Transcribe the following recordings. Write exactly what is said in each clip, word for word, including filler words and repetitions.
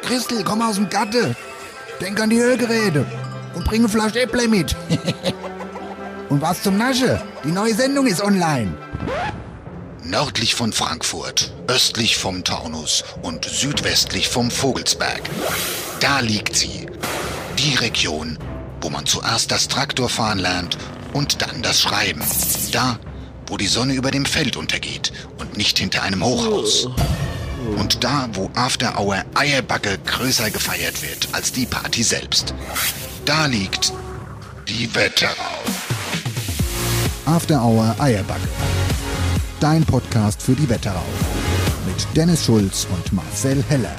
Christel, komm aus dem Gatte. Denk an die Ölgeräte und bring eine Flasche Äpple mit. Und was zum Nasche? Die neue Sendung ist online. Nördlich von Frankfurt, östlich vom Taunus und südwestlich vom Vogelsberg. Da liegt sie. Die Region, wo man zuerst das Traktorfahren lernt und dann das Schreiben. Da, wo die Sonne über dem Feld untergeht und nicht hinter einem Hochhaus. Und da, wo After Hour Eierbacke größer gefeiert wird als die Party selbst. Da liegt die Wetterau. After Hour Eierbacke. Dein Podcast für die Wetterau. Mit Dennis Schulz und Marcel Heller.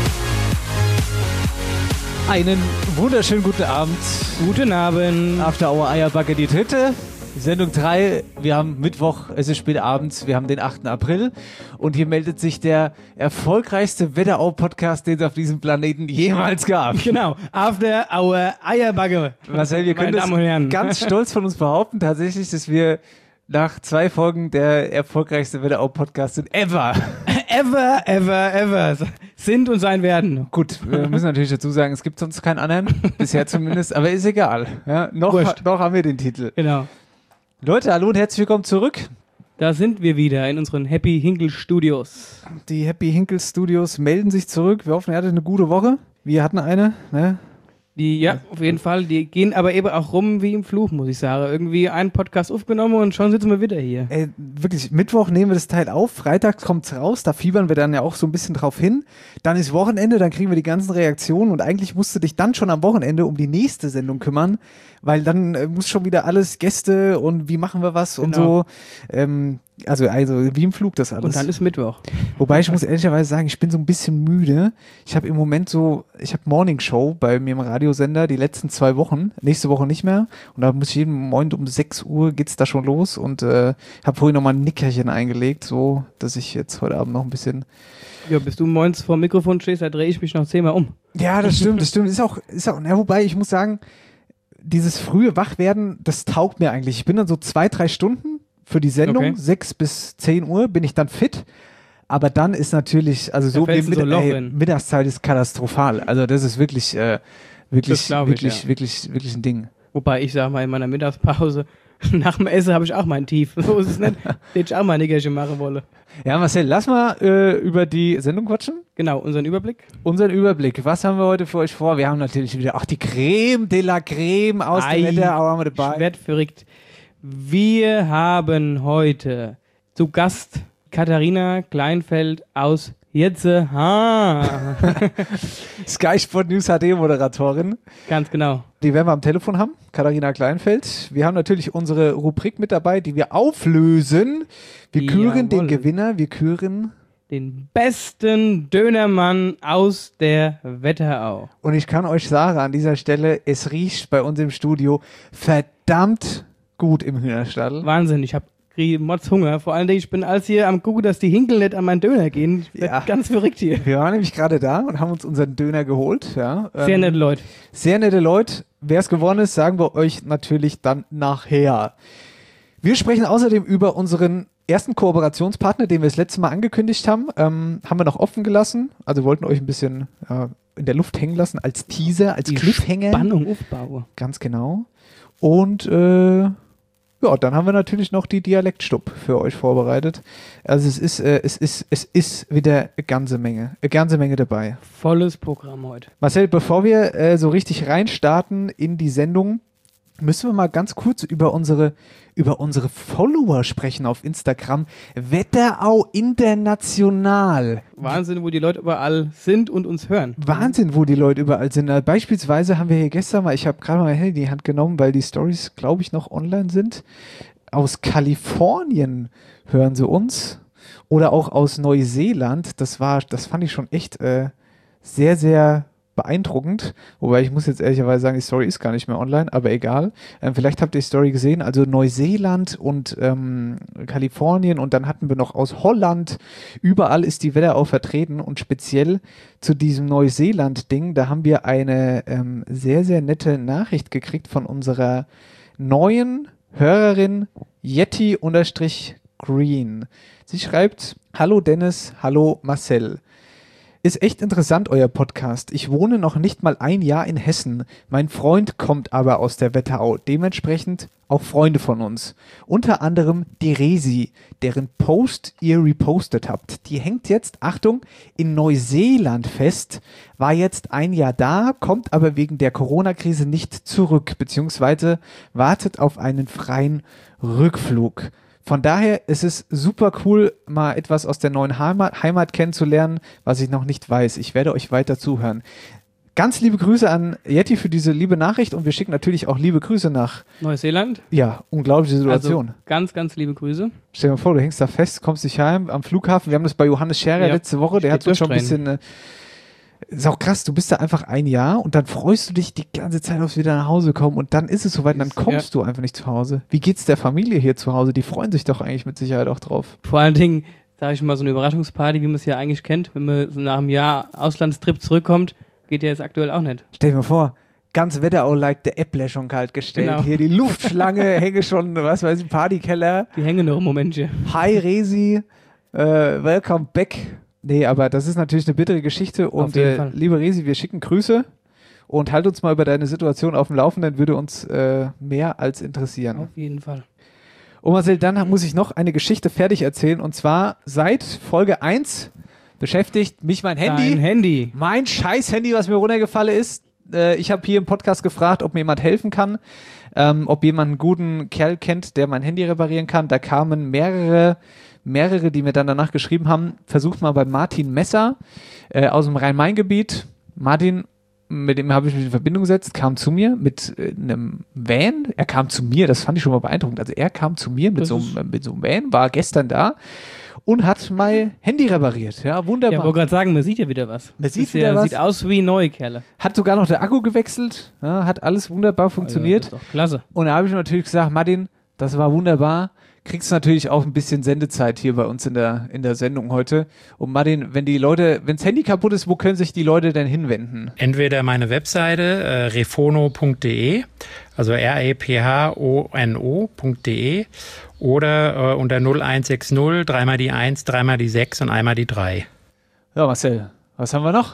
Einen wunderschönen guten Abend. Guten Abend. After Hour Eierbacke, die dritte. Sendung drei. Wir haben Mittwoch, es ist spät abends, wir haben den achten April. Und hier meldet sich der erfolgreichste Wetterau-Podcast, den es auf diesem Planeten jemals gab. Genau, After Hour Eierbacke. Marcel, wir können das ganz stolz von uns behaupten, tatsächlich, dass wir nach zwei Folgen der erfolgreichste Wetterau-Podcast sind ever. Ever, ever, ever. Sind und sein werden. Gut, wir müssen natürlich dazu sagen, es gibt sonst keinen anderen, bisher zumindest, aber ist egal. Ja, noch, noch haben wir den Titel. Genau. Leute, hallo und herzlich willkommen zurück. Da sind wir wieder in unseren Happy Hinkle Studios. Die Happy Hinkle Studios melden sich zurück. Wir hoffen, ihr hattet eine gute Woche. Wir hatten eine, ne? Die, ja, auf jeden Fall. Die gehen aber eben auch rum wie im Fluch, muss ich sagen. Irgendwie einen Podcast aufgenommen und schon sitzen wir wieder hier. Ey, wirklich, Mittwoch nehmen wir das Teil auf, Freitag kommt's raus, da fiebern wir dann ja auch so ein bisschen drauf hin. Dann ist Wochenende, dann kriegen wir die ganzen Reaktionen und eigentlich musst du dich dann schon am Wochenende um die nächste Sendung kümmern, weil dann äh, muss schon wieder alles Gäste und wie machen wir was und genau. so. Ähm, also, also wie im Flug das alles. Und dann ist Mittwoch. Wobei ich muss ehrlicherweise sagen, ich bin so ein bisschen müde. Ich habe im Moment so, ich habe Morning Show bei mir im Radiosender die letzten zwei Wochen, nächste Woche nicht mehr. Und da muss ich jeden Morgen um sechs Uhr geht's da schon los und äh, habe vorhin nochmal ein Nickerchen eingelegt, so dass ich jetzt heute Abend noch ein bisschen... Ja, bis du morgens vor dem Mikrofon stehst, da drehe ich mich noch zehnmal um. Ja, das stimmt, das stimmt. Ist auch, ist auch, ja, wobei ich muss sagen, dieses frühe Wachwerden, das taugt mir eigentlich. Ich bin dann so zwei, drei Stunden für die Sendung, okay. sechs bis zehn Uhr bin ich dann fit. Aber dann ist natürlich, also so wie mit, so ey, Mittagszeit ist katastrophal. Also das ist wirklich, äh, wirklich, wirklich, ich, ja. wirklich, wirklich ein Ding. Wobei ich sage mal in meiner Mittagspause, nach dem Essen habe ich auch mein Tief. So ist es nicht, den ich auch mal ein Nickerchen machen wolle. Ja, Marcel, lass mal äh, über die Sendung quatschen. Genau, unseren Überblick. Unseren Überblick. Was haben wir heute für euch vor? Wir haben natürlich wieder auch die Creme de la Creme aus Ei, dem Wetterau haben wir dabei. Ich werd verrückt. Wir haben heute zu Gast Katharina Kleinfeld aus Jetze. Ha. Sky Sport News H D Moderatorin. Ganz genau. Die werden wir am Telefon haben, Katharina Kleinfeld. Wir haben natürlich unsere Rubrik mit dabei, die wir auflösen. Wir küren den Gewinner, wir küren den besten Dönermann aus der Wetterau. Und ich kann euch sagen, an dieser Stelle, es riecht bei uns im Studio verdammt gut im Hühnerstall. Wahnsinn, ich habe Mods Hunger. Vor allen Dingen, ich bin als hier am gucken, dass die Hinkel nicht an meinen Döner gehen. Ich ja. Ganz verrückt hier. Wir waren nämlich gerade da und haben uns unseren Döner geholt. Ja. Sehr ähm, nette Leute. Sehr nette Leute. Wer es gewonnen ist, sagen wir euch natürlich dann nachher. Wir sprechen außerdem über unseren ersten Kooperationspartner, den wir das letzte Mal angekündigt haben. Ähm, haben wir noch offen gelassen. Also wollten euch ein bisschen ja, in der Luft hängen lassen als Teaser, als die Cliffhanger. Spannung aufbauen. Ganz genau. Und äh, ja, dann haben wir natürlich noch die Dialektstub für euch vorbereitet. Also es ist, äh, es ist, es ist wieder eine ganze Menge, eine ganze Menge dabei. Volles Programm heute. Marcel, bevor wir äh, so richtig reinstarten in die Sendung, müssen wir mal ganz kurz über unsere, über unsere Follower sprechen auf Instagram. Wetterau International. Wahnsinn, wo die Leute überall sind und uns hören. Wahnsinn, wo die Leute überall sind. Also beispielsweise haben wir hier gestern mal, ich habe gerade mal mein Handy in die Hand genommen, weil die Stories, glaube ich, noch online sind. Aus Kalifornien hören sie uns. Oder auch aus Neuseeland. Das war, das fand ich schon echt äh, sehr, sehr beeindruckend, wobei ich muss jetzt ehrlicherweise sagen, die Story ist gar nicht mehr online, aber egal. Ähm, vielleicht habt ihr die Story gesehen, also Neuseeland und ähm, Kalifornien und dann hatten wir noch aus Holland, überall ist die Wetterau vertreten und speziell zu diesem Neuseeland-Ding, da haben wir eine ähm, sehr, sehr nette Nachricht gekriegt von unserer neuen Hörerin Yeti-Green. Sie schreibt, hallo Dennis, hallo Marcel. Ist echt interessant, euer Podcast. Ich wohne noch nicht mal ein Jahr in Hessen. Mein Freund kommt aber aus der Wetterau. Dementsprechend auch Freunde von uns. Unter anderem die Resi, deren Post ihr repostet habt. Die hängt jetzt, Achtung, in Neuseeland fest, war jetzt ein Jahr da, kommt aber wegen der Corona-Krise nicht zurück, beziehungsweise wartet auf einen freien Rückflug. Von daher ist es super cool, mal etwas aus der neuen Heimat, Heimat kennenzulernen, was ich noch nicht weiß. Ich werde euch weiter zuhören. Ganz liebe Grüße an Yeti für diese liebe Nachricht und wir schicken natürlich auch liebe Grüße nach Neuseeland. Ja, unglaubliche Situation. Also ganz, ganz liebe Grüße. Stell dir mal vor, du hängst da fest, kommst nicht heim am Flughafen. Wir haben das bei Johannes Scherer Ja, letzte Woche, der hat uns schon ein bisschen... Äh, ist auch krass, du bist da einfach ein Jahr und dann freust du dich die ganze Zeit aufs wieder nach Hause kommen und dann ist es soweit und dann kommst ja. du einfach nicht zu Hause. Wie geht's der Familie hier zu Hause? Die freuen sich doch eigentlich mit Sicherheit auch drauf. Vor allen Dingen, sage ich mal, so eine Überraschungsparty, wie man es ja eigentlich kennt, wenn man so nach einem Jahr Auslandstrip zurückkommt, geht ja jetzt aktuell auch nicht. Stell dir mal vor, ganz Wetterau-like der Äpple schon kalt gestellt. Genau. Hier die Luftschlange hänge schon, was weiß ich, Partykeller. Die hängen noch im Momentchen. Hi Resi, äh, welcome back. Nee, aber das ist natürlich eine bittere Geschichte und äh, liebe Resi, wir schicken Grüße und halt uns mal über deine Situation auf dem Laufenden, würde uns äh, mehr als interessieren. Auf jeden Fall. Und Marcel, dann muss ich noch eine Geschichte fertig erzählen und zwar seit Folge eins beschäftigt mich mein Handy. Dein Handy. Mein scheiß Handy, was mir runtergefallen ist. Äh, ich habe hier im Podcast gefragt, ob mir jemand helfen kann, ähm, ob jemand einen guten Kerl kennt, der mein Handy reparieren kann. Da kamen mehrere mehrere, die mir dann danach geschrieben haben, versucht mal bei Martin Messer äh, aus dem Rhein-Main-Gebiet. Martin, mit dem habe ich mich in Verbindung gesetzt, kam zu mir mit äh, einem Van. Er kam zu mir, das fand ich schon mal beeindruckend. Also er kam zu mir mit so, einem, mit so einem Van, war gestern da und hat mein Handy repariert. Ja, wunderbar. Ja, ich wollte gerade sagen, man sieht ja wieder was. Man sieht das wieder ja, was. Sieht aus wie neue Kerle. Hat sogar noch der Akku gewechselt, ja, hat alles wunderbar funktioniert. Also, das ist doch klasse. Und da habe ich natürlich gesagt, Martin, das war wunderbar. Kriegst natürlich auch ein bisschen Sendezeit hier bei uns in der, in der Sendung heute. Und Martin, wenn die Leute, wenn das Handy kaputt ist, wo können sich die Leute denn hinwenden? Entweder meine Webseite äh, refono punkt de, also R E P H O N O punkt de oder äh, unter null eins sechs null, dreimal die eins, dreimal die sechs und einmal die drei. Ja, Marcel, was haben wir noch?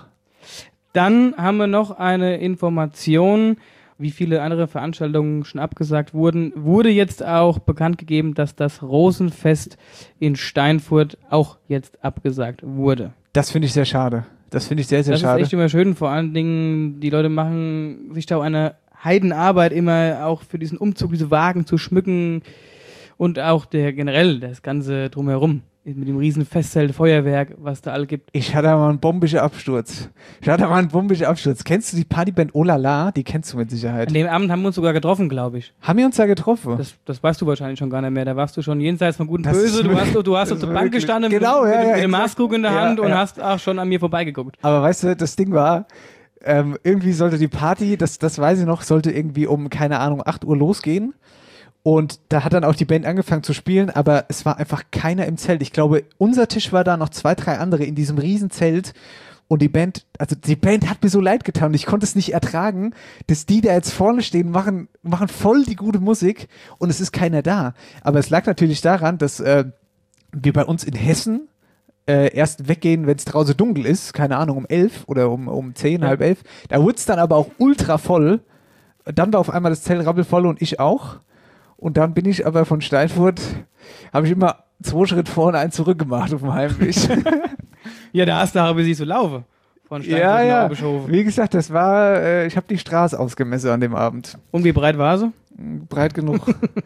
Dann haben wir noch eine Information, wie viele andere Veranstaltungen schon abgesagt wurden, wurde jetzt auch bekannt gegeben, dass das Rosenfest in Steinfurt auch jetzt abgesagt wurde. Das finde ich sehr schade. Das finde ich sehr, sehr das schade. Das ist echt immer schön. Vor allen Dingen, die Leute machen sich da auch eine Heidenarbeit immer auch für diesen Umzug, diese Wagen zu schmücken und auch der generell das Ganze drumherum. Mit dem riesen Festzelt, Feuerwerk, was da alle gibt. Ich hatte mal einen bombischen Absturz. Ich hatte mal einen bombischen Absturz. Kennst du die Partyband Olala? Die kennst du mit Sicherheit. An dem Abend haben wir uns sogar getroffen, glaube ich. Haben wir uns da getroffen? Das, das weißt du wahrscheinlich schon gar nicht mehr. Da warst du schon jenseits von Gut und Böse. Du hast, du hast auf der Bank gestanden genau, mit, ja, mit, ja, mit dem Maßkrug in der Hand ja, und ja. hast auch schon an mir vorbeigeguckt. Aber weißt du, das Ding war, ähm, irgendwie sollte die Party, das, das weiß ich noch, sollte irgendwie um, keine Ahnung, acht Uhr losgehen. Und da hat dann auch die Band angefangen zu spielen, aber es war einfach keiner im Zelt. Ich glaube, unser Tisch war da, noch zwei, drei andere in diesem riesen Zelt. Und die Band, also die Band hat mir so leid getan und ich konnte es nicht ertragen, dass die da jetzt vorne stehen, machen, machen voll die gute Musik und es ist keiner da. Aber es lag natürlich daran, dass äh, wir bei uns in Hessen äh, erst weggehen, wenn es draußen dunkel ist, keine Ahnung, um elf oder um, um zehn, ja. halb elf. Da wurde es dann aber auch ultra voll. Dann war auf einmal das Zelt rappelvoll und ich auch. Und dann bin ich aber von Steinfurt, habe ich immer zwei Schritt vorne, einen zurück gemacht auf dem Heimweg. Ja, da hast du aber sie so laufen. Von Steinfurt ja, nach ja. Obischhofen. Wie gesagt, das war, äh, ich habe die Straße ausgemessen an dem Abend. Und wie breit war sie? Breit genug.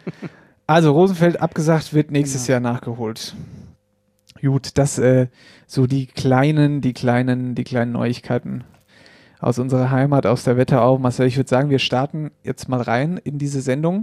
Also Rosenfeld abgesagt, wird nächstes ja. Jahr nachgeholt. Gut, das äh, so die kleinen, die kleinen, die kleinen Neuigkeiten aus unserer Heimat, aus der Wetterau. Marcel, ich würde sagen, wir starten jetzt mal rein in diese Sendung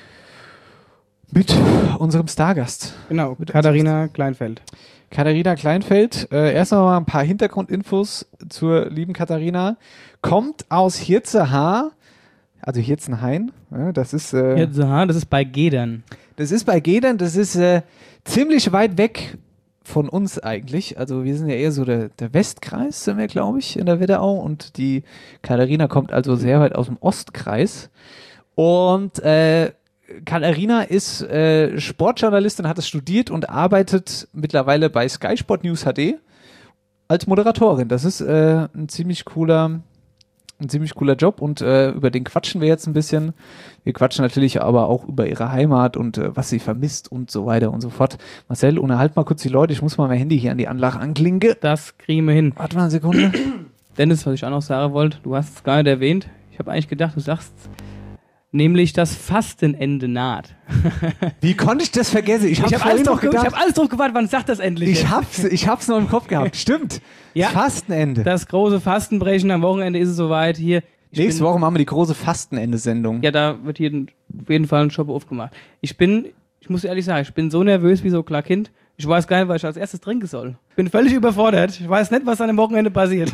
mit unserem Stargast. Genau, mit Katharina Kleinfeld. Katharina Kleinfeld, äh, erst noch mal ein paar Hintergrundinfos zur lieben Katharina. Kommt aus Hirzehaar, also Hirzenhain, ja, das ist äh, Hirzehaar, das ist bei Gedern. Das ist bei Gedern, das ist äh, ziemlich weit weg von uns eigentlich. Also wir sind ja eher so der, der Westkreis, sind wir, glaube ich, in der Wetterau und die Katharina kommt also sehr weit aus dem Ostkreis. Und äh, Katharina ist äh, Sportjournalistin, hat es studiert und arbeitet mittlerweile bei Sky Sport News H D. als Moderatorin. Das ist äh, ein ziemlich cooler, ein ziemlich cooler Job und äh, über den quatschen wir jetzt ein bisschen. Wir quatschen natürlich aber auch über ihre Heimat und äh, was sie vermisst und so weiter und so fort. Marcel, unterhalt mal kurz die Leute. Ich muss mal mein Handy hier an die Anlage anklinken. Das kriegen wir hin. Warte mal eine Sekunde. Dennis, was ich auch noch sagen wollte, du hast es gar nicht erwähnt. Ich habe eigentlich gedacht, du sagst nämlich das Fastenende naht. Wie konnte ich das vergessen? Ich habe Ich habe alles, drauf ge- ich hab alles drauf gewartet, wann sagt das endlich? Ich jetzt? hab's, ich hab's noch im Kopf gehabt. Stimmt. Ja. Fastenende. Das große Fastenbrechen, am Wochenende ist es soweit. Hier. Ich Nächste bin, Woche machen wir die große Fastenende-Sendung. Ja, da wird hier auf jeden Fall ein Shop aufgemacht. Ich bin, ich muss ehrlich sagen, ich bin so nervös wie so ein kleines Kind. Ich weiß gar nicht, was ich als erstes trinken soll. Ich bin völlig überfordert. Ich weiß nicht, was an dem Wochenende passiert.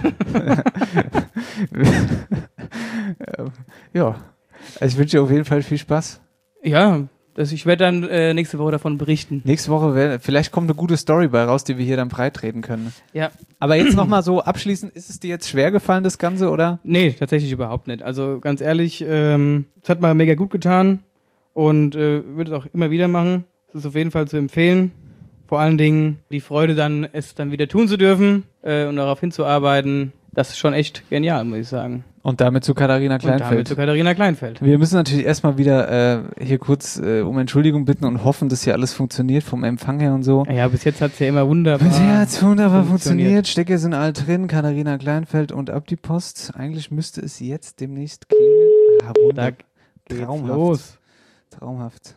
Ja. Also ich wünsche dir auf jeden Fall viel Spaß. Ja, das, ich werde dann äh, nächste Woche davon berichten. Nächste Woche, wär, vielleicht kommt eine gute Story bei raus, die wir hier dann breitreden können. Ja. Aber jetzt nochmal so abschließend, ist es dir jetzt schwer gefallen, das Ganze, oder? Nee, tatsächlich überhaupt nicht. Also ganz ehrlich, ähm, es hat mal mega gut getan und äh, würde es auch immer wieder machen. Es ist auf jeden Fall zu empfehlen. Vor allen Dingen die Freude dann, es dann wieder tun zu dürfen äh, und darauf hinzuarbeiten. Das ist schon echt genial, muss ich sagen. Und damit zu Katharina Kleinfeld. Und damit zu Katharina Kleinfeld. Wir müssen natürlich erstmal wieder äh, hier kurz äh, um Entschuldigung bitten und hoffen, dass hier alles funktioniert vom Empfang her und so. Ja, bis jetzt hat es ja immer wunderbar Bisher hat es wunderbar funktioniert. funktioniert. Stecker sind all drin, Katharina Kleinfeld und ab die Post. Eigentlich müsste es jetzt demnächst klingeln. Ah, Da wunderbar. geht's Traumhaft. los. Traumhaft.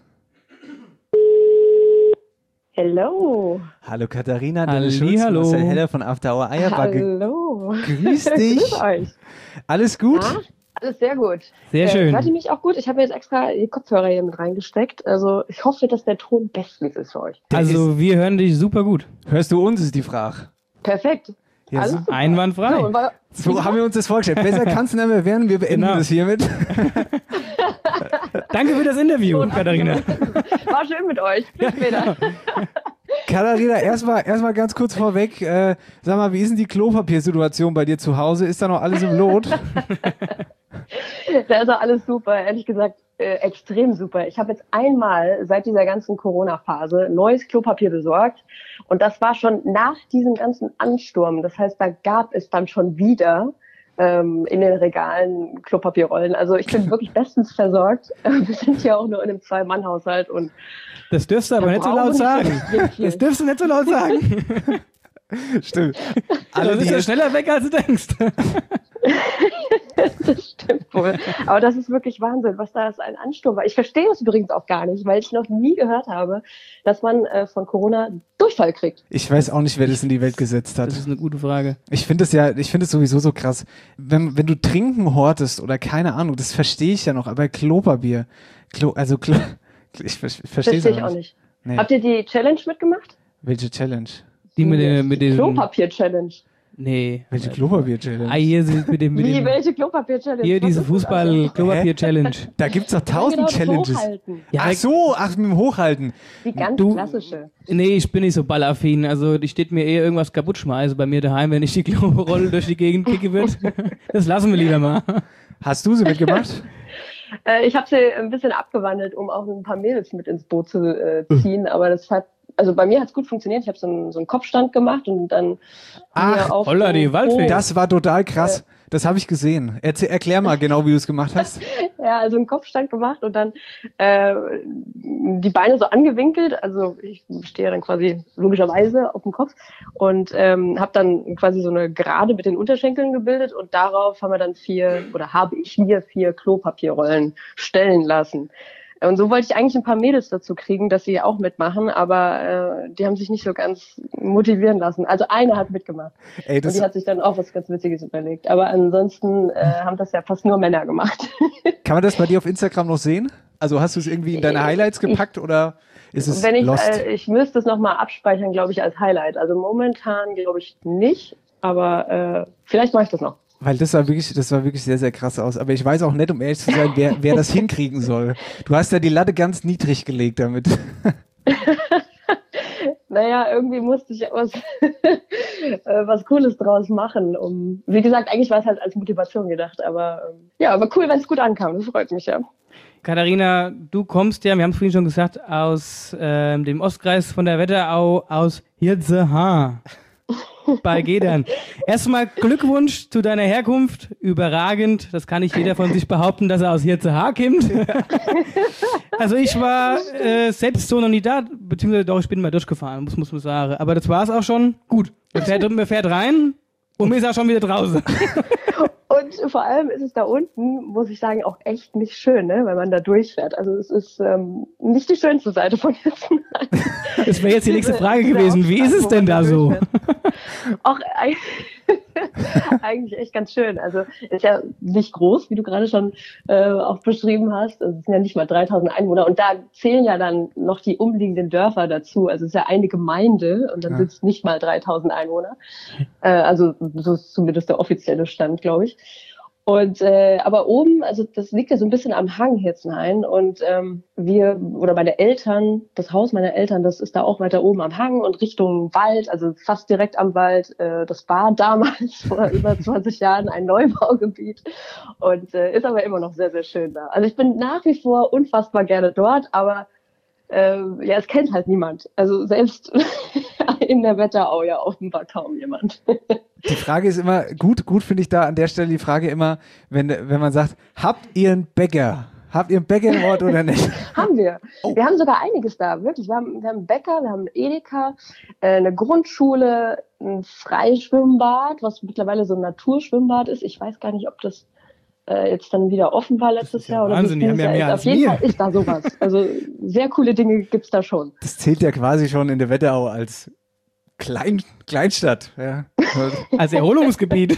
Hello. Hallo Katharina, Halli, Dennis Schulz, hallo. Marcel Heller von After Hour Eierbacke. Hallo. Grüß dich. Grüß euch. Alles gut? Ja, alles sehr gut. Sehr Äh, schön. Hört ihr mich auch gut? Ich habe jetzt extra die Kopfhörer hier mit reingesteckt. Also ich hoffe, dass der Ton bestens ist für euch. Also wir hören dich super gut. Hörst du uns, ist die Frage. Perfekt. Ja, Alles so- super. Einwandfrei. So, und war, So haben wir uns das vorgestellt. Besser kann es nicht mehr werden. Wir beenden Genau. das hiermit. Danke für das Interview, Katharina. war schön mit euch. Bis später. Katharina, erstmal erstmal ganz kurz vorweg. Äh, sag mal, wie ist denn die Klopapiersituation bei dir zu Hause? Ist da noch alles im Lot? Da ist auch alles super. Ehrlich gesagt, äh, extrem super. Ich habe jetzt einmal seit dieser ganzen Corona-Phase neues Klopapier besorgt. Und das war schon nach diesem ganzen Ansturm. Das heißt, da gab es dann schon wieder ähm, in den Regalen Klopapierrollen. Also ich bin wirklich bestens versorgt. Wir sind ja auch nur in einem Zwei-Mann-Haushalt und Das dürfst du aber Da nicht so brauchen laut wir sagen. nicht wirklich. Das dürfst du nicht so laut sagen. Stimmt. Alle Alle, das ist die ja schneller weg, als du denkst. das stimmt wohl. Aber das ist wirklich Wahnsinn, was da ein Ansturm war. Ich verstehe das übrigens auch gar nicht, weil ich noch nie gehört habe, dass man äh, von Corona Durchfall kriegt. ich weiß auch nicht, wer das in die Welt gesetzt hat. Das ist eine gute Frage. Ich finde es ja, ich finde es sowieso so krass. Wenn, wenn du Trinken hortest oder keine Ahnung, das verstehe ich ja noch, aber Klopapier, Klo, also Klo, ich, ver- ich verstehe es Verstehe ich auch nicht. Nee. Habt ihr die Challenge mitgemacht? Welche Challenge? Die mit, den- mit den... Klopapier-Challenge. Nee. Welche Klopapier-Challenge? Ah, hier sind mit dem... Mit Wie, dem welche Klopapier-Challenge? hier Was diese ist das? Fußball-Klopapier-Challenge. Da gibt's doch Ja, tausend genau, das Challenges. Hochhalten. Ja, Ach so, ach, mit dem Hochhalten. Die ganz Du- klassische. Nee, ich bin nicht so ballaffin. Also, die steht mir eher irgendwas kaputt schmeiße bei mir daheim, wenn ich die Klorolle durch die Gegend kicke wird. Das lassen wir lieber mal. Hast du sie mitgemacht? Äh, ich habe sie ein bisschen abgewandelt, um auch ein paar Mädels mit ins Boot zu äh, ziehen, aber das hat, also bei mir hat's gut funktioniert. Ich habe so einen, so einen Kopfstand gemacht und dann Ach, mir auf holla, die dem Waldfee. Boot- Das war total krass. Das habe ich gesehen. Erzähl, erklär mal genau, wie du es gemacht hast. Ja, also einen Kopfstand gemacht und dann äh, die Beine so angewinkelt. Also ich stehe dann quasi logischerweise auf dem Kopf und ähm, habe dann quasi so eine Gerade mit den Unterschenkeln gebildet und darauf haben wir dann vier oder habe ich mir vier Klopapierrollen stellen lassen. Und so wollte ich eigentlich ein paar Mädels dazu kriegen, dass sie auch mitmachen, aber äh, die haben sich nicht so ganz motivieren lassen. Also eine hat mitgemacht Ey, und das, die hat sich dann auch was ganz Witziges überlegt. Aber ansonsten äh, haben das ja fast nur Männer gemacht. kann man das bei dir auf Instagram noch sehen? Also hast du es irgendwie in deine Highlights gepackt oder ist es Wenn ich, lost? äh, ich müsste es nochmal abspeichern, glaube ich, als Highlight. Also momentan glaube ich nicht, aber äh, vielleicht mache ich das noch. Weil das sah wirklich, das sah wirklich sehr, sehr krass aus. Aber ich weiß auch nicht, um ehrlich zu sein, wer, wer das hinkriegen soll. Du hast ja die Latte ganz niedrig gelegt damit. Naja, irgendwie musste ich was, äh, was Cooles draus machen. Um, wie gesagt, eigentlich war es halt als Motivation gedacht, aber ähm, ja, aber cool, wenn es gut ankam. Das freut mich ja. Katharina, du kommst ja, wir haben es vorhin schon gesagt, aus ähm, dem Ostkreis von der Wetterau, aus Hirzehaar. bei Gedern. Erstmal Glückwunsch zu deiner Herkunft. Überragend. Das kann nicht jeder von sich behaupten, dass er aus Hirzehaar kommt. Also ich war äh, selbst so noch nie da, beziehungsweise doch, ich bin mal durchgefahren, muss, muss man sagen. Aber das war es auch schon. Gut. Man fährt, man fährt rein und man ist auch schon wieder draußen. Und vor allem ist es da unten, muss ich sagen, auch echt nicht schön, ne, wenn man da durchfährt. Also es ist ähm, nicht die schönste Seite von Hirzenhain. Das wäre jetzt die nächste Frage gewesen. Wie ist es denn da so? Auch eigentlich echt ganz schön. Also ist ja nicht groß, wie du gerade schon äh, auch beschrieben hast. Es sind ja nicht mal dreitausend Einwohner. Und da zählen ja dann noch die umliegenden Dörfer dazu. Also es ist ja eine Gemeinde und dann Ja. sind es nicht mal dreitausend Einwohner. Äh, also so ist zumindest der offizielle Stand, glaube ich. Und äh, aber oben, also das liegt ja so ein bisschen am Hang Hirzenhain und ähm, wir oder meine Eltern, das Haus meiner Eltern, das ist da auch weiter oben am Hang und Richtung Wald, also fast direkt am Wald. Äh, das war damals vor über zwanzig Jahren ein Neubaugebiet und äh, ist aber immer noch sehr sehr schön da. Also ich bin nach wie vor unfassbar gerne dort, aber äh, ja, es kennt halt niemand. Also selbst in der Wetterau ja offenbar kaum jemand. Die Frage ist immer, gut, gut finde ich da an der Stelle die Frage immer, wenn, wenn man sagt, habt ihr einen Bäcker? Habt ihr einen Bäcker im Ort oder nicht? Haben wir. Oh. Wir haben sogar einiges da, wirklich. Wir haben, wir haben einen Bäcker, wir haben einen Edeka, äh, eine Grundschule, ein Freischwimmbad, was mittlerweile so ein Naturschwimmbad ist. Ich weiß gar nicht, ob das äh, jetzt dann wieder offen war letztes ja Jahr. Oder Wahnsinn, die haben ja mehr Auf als jeden wir. Fall ist da sowas. Also sehr coole Dinge gibt's da schon. Das zählt ja quasi schon in der Wetterau als Klein, Kleinstadt. Ja. Als Erholungsgebiet.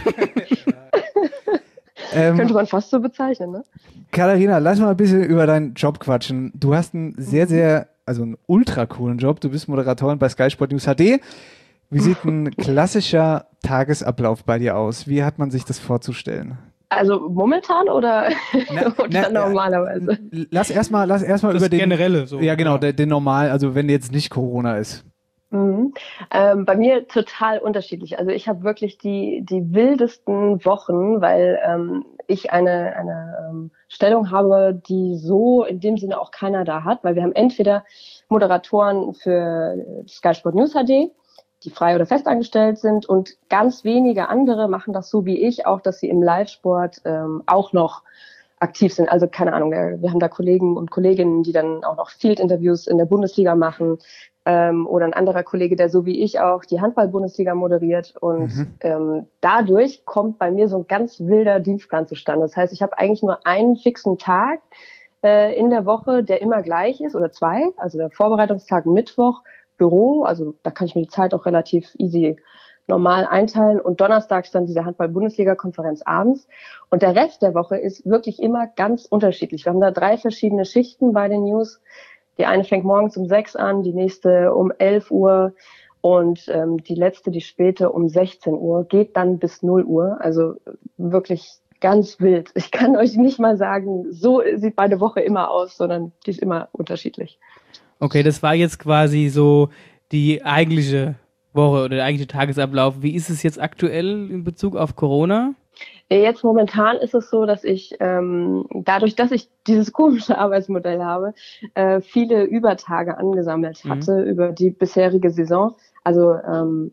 ähm, Könnte man fast so bezeichnen, ne? Katharina, lass mal ein bisschen über deinen Job quatschen. Du hast einen sehr, sehr, also einen ultra coolen Job. Du bist Moderatorin bei Sky Sport News H D. Wie sieht ein klassischer Tagesablauf bei dir aus? Wie hat man sich das vorzustellen? Also momentan oder, Na, oder na, normalerweise? Lass erstmal lass erst mal Das über den Generelle so. Ja, genau, den, den normal, also wenn jetzt nicht Corona ist. Mhm. Ähm, bei mir total unterschiedlich. Also ich habe wirklich die die wildesten Wochen, weil ähm, ich eine eine ähm, Stellung habe, die so in dem Sinne auch keiner da hat, weil wir haben entweder Moderatoren für Sky Sport News H D, die frei oder festangestellt sind, und ganz wenige andere machen das so wie ich auch, dass sie im Live-Sport ähm, auch noch aktiv sind. Also keine Ahnung, wir, wir haben da Kollegen und Kolleginnen, die dann auch noch Field-Interviews in der Bundesliga machen, ähm, oder ein anderer Kollege, der so wie ich auch die Handball-Bundesliga moderiert, und Mhm. ähm, dadurch kommt bei mir so ein ganz wilder Dienstplan zustande. Das heißt, ich habe eigentlich nur einen fixen Tag äh, in der Woche, der immer gleich ist, oder zwei, also der Vorbereitungstag Mittwoch, Büro, also da kann ich mir die Zeit auch relativ easy normal einteilen, und donnerstags dann diese Handball-Bundesliga-Konferenz abends. Und der Rest der Woche ist wirklich immer ganz unterschiedlich. Wir haben da drei verschiedene Schichten bei den News. Die eine fängt morgens um sechs an, die nächste um elf Uhr und ähm, die letzte, die späte, um sechzehn Uhr, geht dann bis null Uhr. Also wirklich ganz wild. Ich kann euch nicht mal sagen, so sieht meine Woche immer aus, sondern die ist immer unterschiedlich. Okay, das war jetzt quasi so die eigentliche Woche oder der eigentliche Tagesablauf. Wie ist es jetzt aktuell in Bezug auf Corona? Jetzt momentan ist es so, dass ich ähm, dadurch, dass ich dieses komische Arbeitsmodell habe, äh, viele Übertage angesammelt hatte mhm. über die bisherige Saison. Also ähm,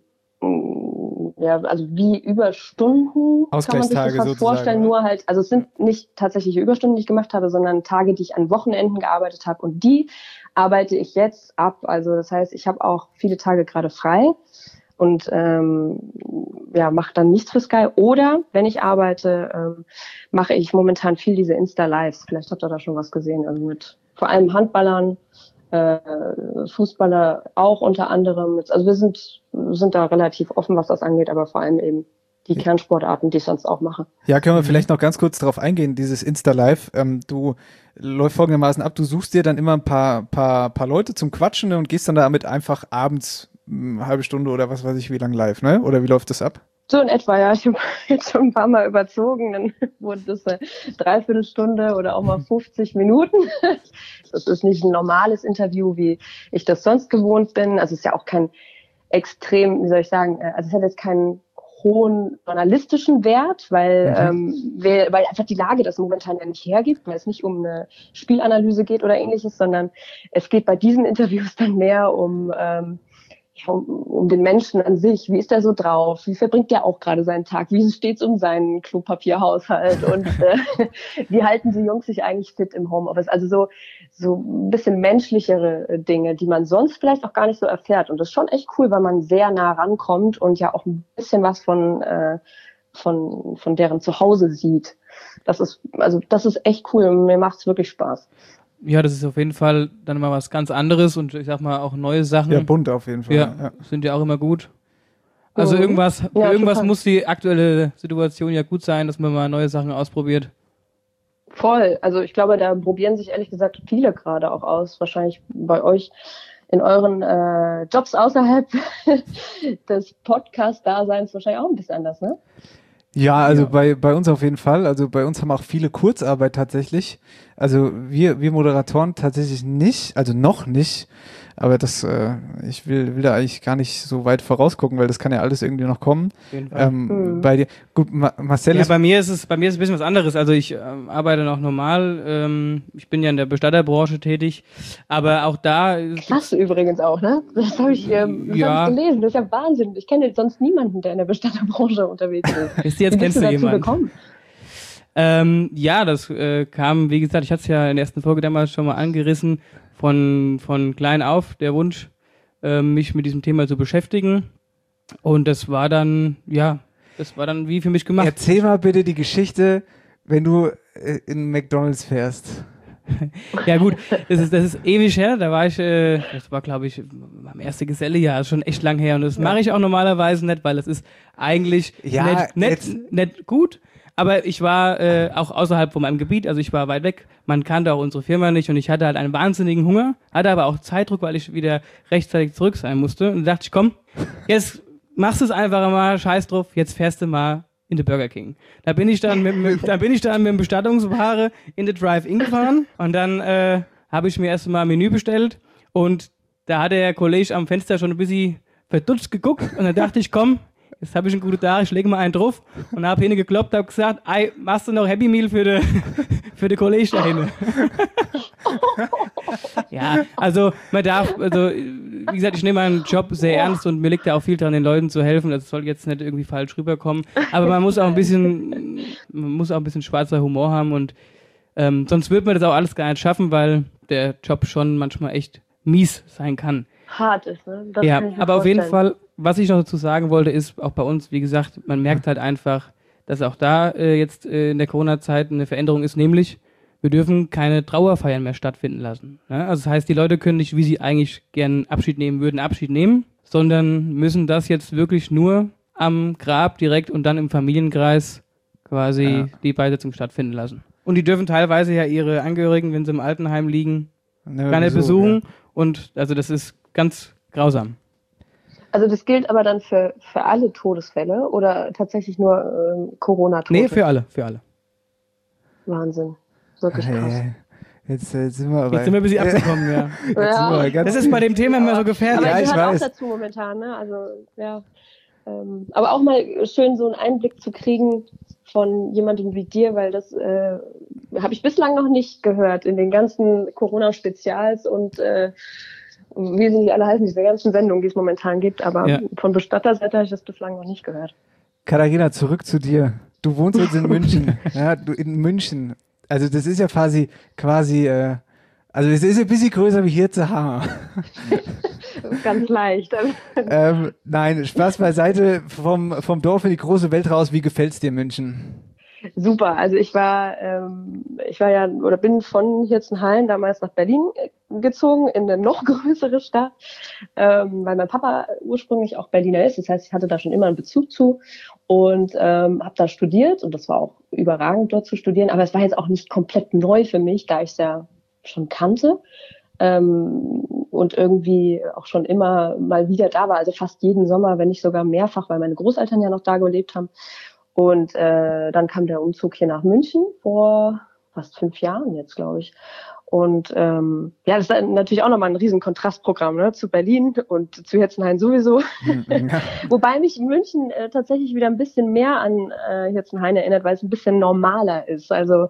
ja, also wie Überstunden kann man sich das fast sozusagen, vorstellen, oder? nur halt, also es sind nicht tatsächliche Überstunden, die ich gemacht habe, sondern Tage, die ich an Wochenenden gearbeitet habe, und die arbeite ich jetzt ab. Also das heißt, ich habe auch viele Tage gerade frei und ähm, ja, mache dann nichts für Sky. Oder wenn ich arbeite, ähm, mache ich momentan viel diese Insta-Lives. Vielleicht habt ihr da schon was gesehen. Also mit vor allem Handballern, äh, Fußballer auch unter anderem. Also wir sind, sind da relativ offen, was das angeht, aber vor allem eben die Kernsportarten, die ich sonst auch mache. Ja, können wir vielleicht noch ganz kurz darauf eingehen, dieses Insta-Live. Ähm, du läuft folgendermaßen ab, du suchst dir dann immer ein paar, paar, paar Leute zum Quatschen, ne, und gehst dann damit einfach abends eine halbe Stunde oder was weiß ich wie lang live, ne? Oder wie läuft das ab? So in etwa, ja. Ich habe jetzt schon ein paar Mal überzogen, dann wurde das eine Dreiviertelstunde oder auch mal fünfzig Minuten. Das ist nicht ein normales Interview, wie ich das sonst gewohnt bin. Also es ist ja auch kein extrem, wie soll ich sagen, also es hat jetzt keinen hohen journalistischen Wert, weil, mhm. ähm, wir, weil einfach die Lage das momentan ja nicht hergibt, weil es nicht um eine Spielanalyse geht oder ähnliches, sondern es geht bei diesen Interviews dann mehr um ähm, ja, um, um den Menschen an sich. Wie ist der so drauf? Wie verbringt der auch gerade seinen Tag? Wie steht's um seinen Klopapierhaushalt? Und äh, wie halten die Jungs sich eigentlich fit im Homeoffice? Also so so ein bisschen menschlichere Dinge, die man sonst vielleicht auch gar nicht so erfährt. Und das ist schon echt cool, weil man sehr nah rankommt und ja auch ein bisschen was von äh, von von deren Zuhause sieht. Das ist also das ist echt cool und mir macht's wirklich Spaß. Ja, das ist auf jeden Fall dann mal was ganz anderes und ich sag mal auch neue Sachen. Ja, bunt auf jeden Fall. Ja, ja. sind ja auch immer gut. Also Mhm. irgendwas, für Ja, irgendwas total. muss die aktuelle Situation ja gut sein, dass man mal neue Sachen ausprobiert. Voll. Also ich glaube, da probieren sich ehrlich gesagt viele gerade auch aus. Wahrscheinlich bei euch in euren äh, Jobs außerhalb des Podcast-Daseins wahrscheinlich auch ein bisschen anders, ne? Ja, also Bei, bei uns auf jeden Fall. Also bei uns haben auch viele Kurzarbeit tatsächlich. Also wir, wir Moderatoren tatsächlich nicht, also noch nicht. Aber das, äh, ich will, will da eigentlich gar nicht so weit vorausgucken, weil das kann ja alles irgendwie noch kommen. Auf jeden Fall. Ähm, Mhm. Bei dir, gut, Ma Marcel Ja, ist, bei mir ist es, bei mir ist es ein bisschen was anderes. Also ich ähm, arbeite noch normal. Ähm, ich bin ja in der Bestatterbranche tätig, aber auch da Klasse übrigens auch, ne? Das habe ich, ähm, das Ja. hab ich gelesen. Das ist ja Wahnsinn. Ich kenne sonst niemanden, der in der Bestatterbranche unterwegs ist. Wisst ihr, jetzt Wie kennst bist du du dazu jemanden. gekommen? Ähm, ja, das äh, kam, wie gesagt, ich hatte es ja in der ersten Folge damals schon mal angerissen, von, von klein auf der Wunsch, äh, mich mit diesem Thema zu beschäftigen. Und das war dann, ja, das war dann wie für mich gemacht. erzähl mal bitte die Geschichte, wenn du äh, in McDonald's fährst. Ja gut, das ist, das ist ewig her, da war ich, äh, das war glaube ich mein erste Gesellejahr, ist schon echt lang her und das mache ich auch normalerweise nicht, weil das ist eigentlich Ja, nicht, nicht, jetzt- nicht gut, aber ich war äh, auch außerhalb von meinem Gebiet, also ich war weit weg, man kannte auch unsere Firma nicht und ich hatte halt einen wahnsinnigen Hunger, hatte aber auch Zeitdruck, weil ich wieder rechtzeitig zurück sein musste und da dachte ich, komm, jetzt machst du es einfach mal, scheiß drauf, jetzt fährst du mal in den Burger King. Da bin ich dann mit, mit, da bin ich dann mit dem Bestattungsware in den Drive-In gefahren und dann äh, habe ich mir erst mal ein Menü bestellt und da hat der Kollege am Fenster schon ein bisschen verdutzt geguckt und dann dachte ich, komm, jetzt habe ich einen guten Tag, ich lege mal einen drauf und habe hinten gekloppt, habe gesagt, ey, machst du noch Happy Meal für den für den Kollege da hinten? Ja, also man darf, also wie gesagt, ich nehme meinen Job sehr ernst und mir liegt ja auch viel daran, den Leuten zu helfen. Das soll jetzt nicht irgendwie falsch rüberkommen. Aber man muss auch ein bisschen, man muss auch ein bisschen schwarzer Humor haben und ähm, sonst wird man das auch alles gar nicht schaffen, weil der Job schon manchmal echt mies sein kann. Hart ist, ne? Das Ja, kann ich mir aber auf jeden vorstellen. Fall, was ich noch dazu sagen wollte, ist auch bei uns, wie gesagt, man merkt halt einfach, dass auch da äh, jetzt äh, in der Corona-Zeit eine Veränderung ist, nämlich wir dürfen keine Trauerfeiern mehr stattfinden lassen. Ne? Also das heißt, die Leute können nicht, wie sie eigentlich gern Abschied nehmen würden, Abschied nehmen, sondern müssen das jetzt wirklich nur am Grab direkt und dann im Familienkreis quasi Ja. die Beisetzung stattfinden lassen. Und die dürfen teilweise ja ihre Angehörigen, wenn sie im Altenheim liegen, Ne, gar nicht Besuch, besuchen. Und also das ist ganz grausam. Also das gilt aber dann für, für alle Todesfälle oder tatsächlich nur ähm, Corona-Tote? Nee, für alle, für alle. Wahnsinn. Ja. Wirklich krass. Hey, jetzt, jetzt sind wir aber. Jetzt sind wir ein bisschen abgekommen, ja. Jetzt sind wir ganz Das ist bei dem Thema immer so gefährlich. Aber Ja, es ich gehört auch weiß. dazu momentan, ne? Also, ja. Ähm, aber auch mal schön, so einen Einblick zu kriegen von jemandem wie dir, weil das äh, habe ich bislang noch nicht gehört in den ganzen Corona-Spezials und äh, wie sie nicht alle heißen, diese ganzen Sendungen, die es momentan gibt. Aber Ja. von Bestatterseite habe ich das bislang noch nicht gehört. Katharina, zurück zu dir. Du wohnst jetzt in München. Ja, du in München. Also das ist ja quasi, quasi, äh, also es ist ein bisschen größer wie hier zu Hammer. Ganz leicht. ähm, nein, Spaß beiseite, vom, vom Dorf in die große Welt raus. Wie gefällt's dir, München? Super. Also ich war, ähm, ich war ja oder bin von Hirzenhain damals nach Berlin äh, gezogen, in eine noch größere Stadt, ähm, weil mein Papa ursprünglich auch Berliner ist. Das heißt, ich hatte da schon immer einen Bezug zu und ähm, habe da studiert und das war auch überragend, dort zu studieren. Aber es war jetzt auch nicht komplett neu für mich, da ich es ja schon kannte. Ähm, und irgendwie auch schon immer mal wieder da war, also fast jeden Sommer, wenn nicht sogar mehrfach, weil meine Großeltern ja noch da gelebt haben. Und äh, dann kam der Umzug hier nach München vor fast fünf Jahren jetzt, glaube ich. Und ähm, ja, das ist natürlich auch nochmal ein riesen Kontrastprogramm, ne, zu Berlin und zu Hirzenhain sowieso. Wobei mich München äh, tatsächlich wieder ein bisschen mehr an äh, Hirzenhain erinnert, weil es ein bisschen normaler ist. Also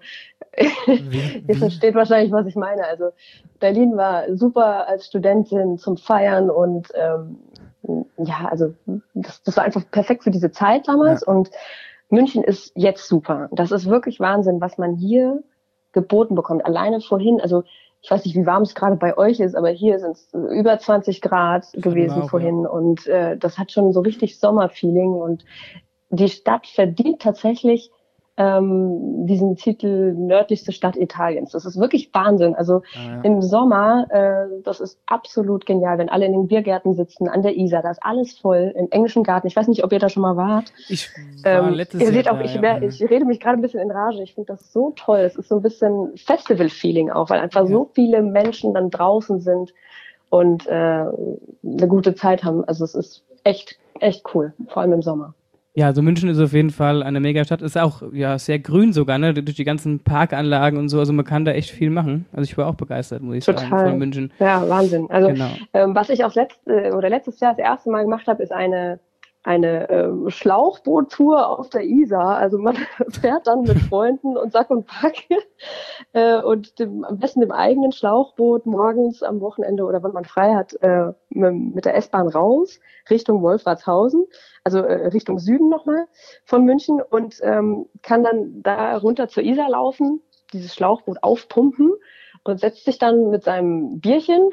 ihr versteht wahrscheinlich, was ich meine. Also Berlin war super als Studentin zum Feiern und ähm, ja, also das, das war einfach perfekt für diese Zeit damals ja. und München ist jetzt super. Das ist wirklich Wahnsinn, was man hier geboten bekommt. Alleine vorhin, also ich weiß nicht, wie warm es gerade bei euch ist, aber hier sind es über zwanzig Grad gewesen auch, vorhin ja. und äh, das hat schon so richtig Sommerfeeling und die Stadt verdient tatsächlich ähm, diesen Titel nördlichste Stadt Italiens. Das ist wirklich Wahnsinn. Also ah, ja. im Sommer, äh, das ist absolut genial, wenn alle in den Biergärten sitzen, an der Isar, da ist alles voll, im englischen Garten. Ich weiß nicht, ob ihr da schon mal wart. Ich war ähm, letztes ihr seht Jahr auch, da, ich, ja. ich rede mich gerade ein bisschen in Rage. Ich finde das so toll. Es ist so ein bisschen Festival-Feeling auch, weil einfach ja. so viele Menschen dann draußen sind und äh, eine gute Zeit haben. Also es ist echt, echt cool, vor allem im Sommer. Ja, also München ist auf jeden Fall eine Megastadt. Ist auch ja sehr grün sogar, ne? Durch die ganzen Parkanlagen und so. Also man kann da echt viel machen. Also ich war auch begeistert, muss ich Total. sagen, von München. Ja, Wahnsinn. Also genau. ähm, was ich auch letzte oder letztes Jahr das erste Mal gemacht habe, ist eine eine ähm, Schlauchboot-Tour auf der Isar. Also man fährt dann mit Freunden und Sack und Pack äh, und dem, am besten dem eigenen Schlauchboot morgens am Wochenende oder wenn man frei hat, äh, mit, mit der S-Bahn raus Richtung Wolfratshausen, also äh, Richtung Süden nochmal von München und ähm, kann dann da runter zur Isar laufen, dieses Schlauchboot aufpumpen und setzt sich dann mit seinem Bierchen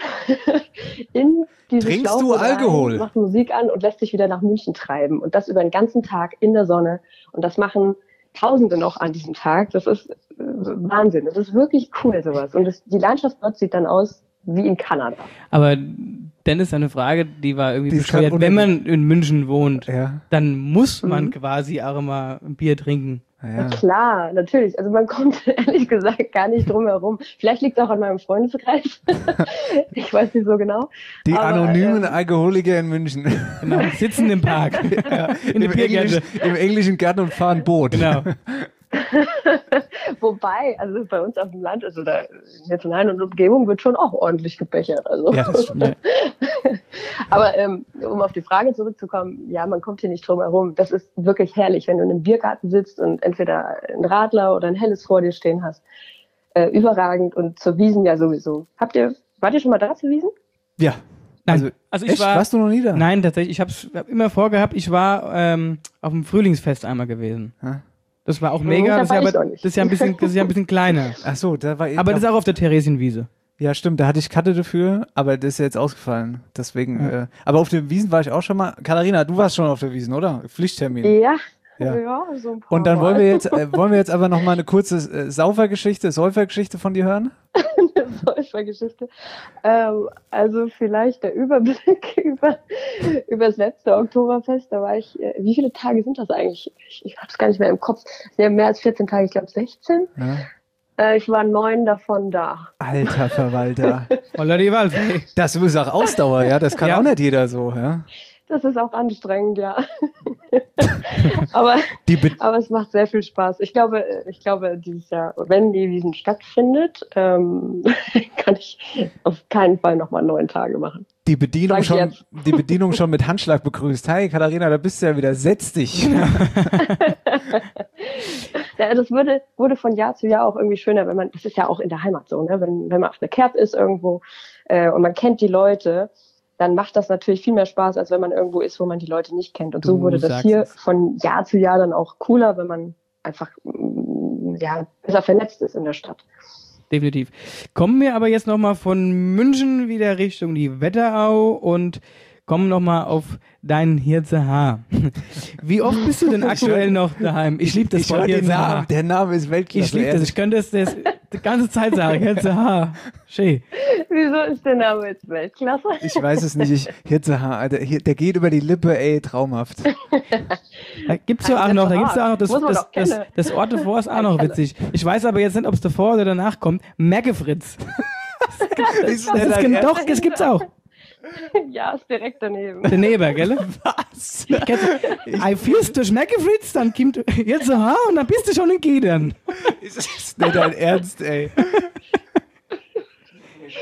in dieses Trinkst Schlauchboot du Alkohol? rein, macht Musik an und lässt sich wieder nach München treiben. Und das über den ganzen Tag in der Sonne. Und das machen Tausende noch an diesem Tag. Das ist äh, Wahnsinn. Das ist wirklich cool, sowas. Und das, die Landschaft dort sieht dann aus wie in Kanada. Aber Dennis, eine Frage, die war irgendwie Die bescheuert. Wenn man in München wohnt, ja. dann muss man Mhm. quasi auch immer ein Bier trinken. Ja. Na klar, natürlich. Also man kommt ehrlich gesagt gar nicht drum herum. Vielleicht liegt es auch an meinem Freundeskreis. Ich weiß nicht so genau. Die Aber, anonymen ähm, Alkoholiker in München. Genau, sitzen im Park. Ja, in Im, der Englisch, Biergärte. Im englischen Garten und fahren Boot. Genau. Wobei, also bei uns auf dem Land, also da jetzt in einer Umgebung wird schon auch ordentlich gebechert. Also. Ja, das stimmt. Ja. Aber ähm, um auf die Frage zurückzukommen, ja, man kommt hier nicht drum herum. Das ist wirklich herrlich, wenn du in einem Biergarten sitzt und entweder ein Radler oder ein Helles vor dir stehen hast. Äh, überragend und zur Wiesn ja sowieso. Habt ihr, wart ihr schon mal da zur Wiesn? Ja. Nein, Also, also ich echt? war. Warst du noch nie da? Nein, tatsächlich. Ich habe hab immer vorgehabt, ich war ähm, auf dem Frühlingsfest einmal gewesen. Ha? Das war auch Mhm, mega. da Das ist, war ja ich aber, noch nicht. das ist ja ein bisschen, das ist ja ein bisschen kleiner. Ach so, da war ich. Aber das ist auch auf der Theresienwiese. Ja, stimmt, da hatte ich Karte dafür, aber das ist ja jetzt ausgefallen. Deswegen, Ja. äh, aber auf der Wiesn war ich auch schon mal. Katharina, du warst schon auf der Wiesn, oder? Pflichttermin. Ja. Ja. Ja, so ein paar Und dann Mal. wollen wir jetzt, äh, wollen wir jetzt aber noch mal eine kurze äh, Saufergeschichte, Säufergeschichte von dir hören? Solche Geschichte. Ähm, also vielleicht der Überblick über, über das letzte Oktoberfest. Da war ich, äh, wie viele Tage sind das eigentlich? Ich, ich habe es gar nicht mehr im Kopf. Ja, mehr als vierzehn Tage, ich glaube sechzehn. Ja. Äh, ich war neun davon da. Alter Verwalter. Holla die Waldfee. Das ist auch Ausdauer, ja? Das kann Ja. auch nicht jeder so, ja? Das ist auch anstrengend, ja. aber, Die Be- aber es macht sehr viel Spaß. Ich glaube, ich glaube, dieses Jahr, wenn die Wiesn stattfindet, ähm, kann ich auf keinen Fall nochmal neun Tage machen. Die Bedienung, Sag ich schon, jetzt. die Bedienung schon mit Handschlag begrüßt. Hi Katharina, da bist du ja wieder. Setz dich. Ja, das würde, wurde von Jahr zu Jahr auch irgendwie schöner, wenn man, das ist ja auch in der Heimat so, ne? Wenn, wenn man auf der Kerb ist irgendwo äh, und man kennt die Leute, dann macht das natürlich viel mehr Spaß, als wenn man irgendwo ist, wo man die Leute nicht kennt. Und so Du wurde das sagst hier es. von Jahr zu Jahr dann auch cooler, wenn man einfach mm, ja, besser vernetzt ist in der Stadt. Definitiv. Kommen wir aber jetzt nochmal von München wieder Richtung die Wetterau und kommen nochmal auf deinen Hirze Haar. Wie oft bist du denn aktuell noch daheim? Ich liebe das Ich höre Wort den Hirze Haar. Namen. Der Name ist Weltklasse. Ich liebe das. Ich könnte das, das die ganze Zeit sagen. Hirze Haar. Schön. Wieso ist der Name jetzt Weltklasse? Ich weiß es nicht. Ich, Hirzehaar, Alter, hier, der geht über die Lippe, ey, traumhaft. Da gibt's ja auch Ein noch, da gibt's ja auch noch das, Muss man das, doch das, kennen. das Ort davor ist auch noch Kenne. witzig. Ich weiß aber jetzt nicht, ob es davor oder danach kommt. Merkefritz. Ist Das ist gen- doch, das gibt's auch. Ja, ist direkt daneben. Daneben, gell? Was? I fierst durch Merkefritz, dann kommt Hirze Haar und dann bist du schon in Gedern. Ist das nicht dein Ernst, ey?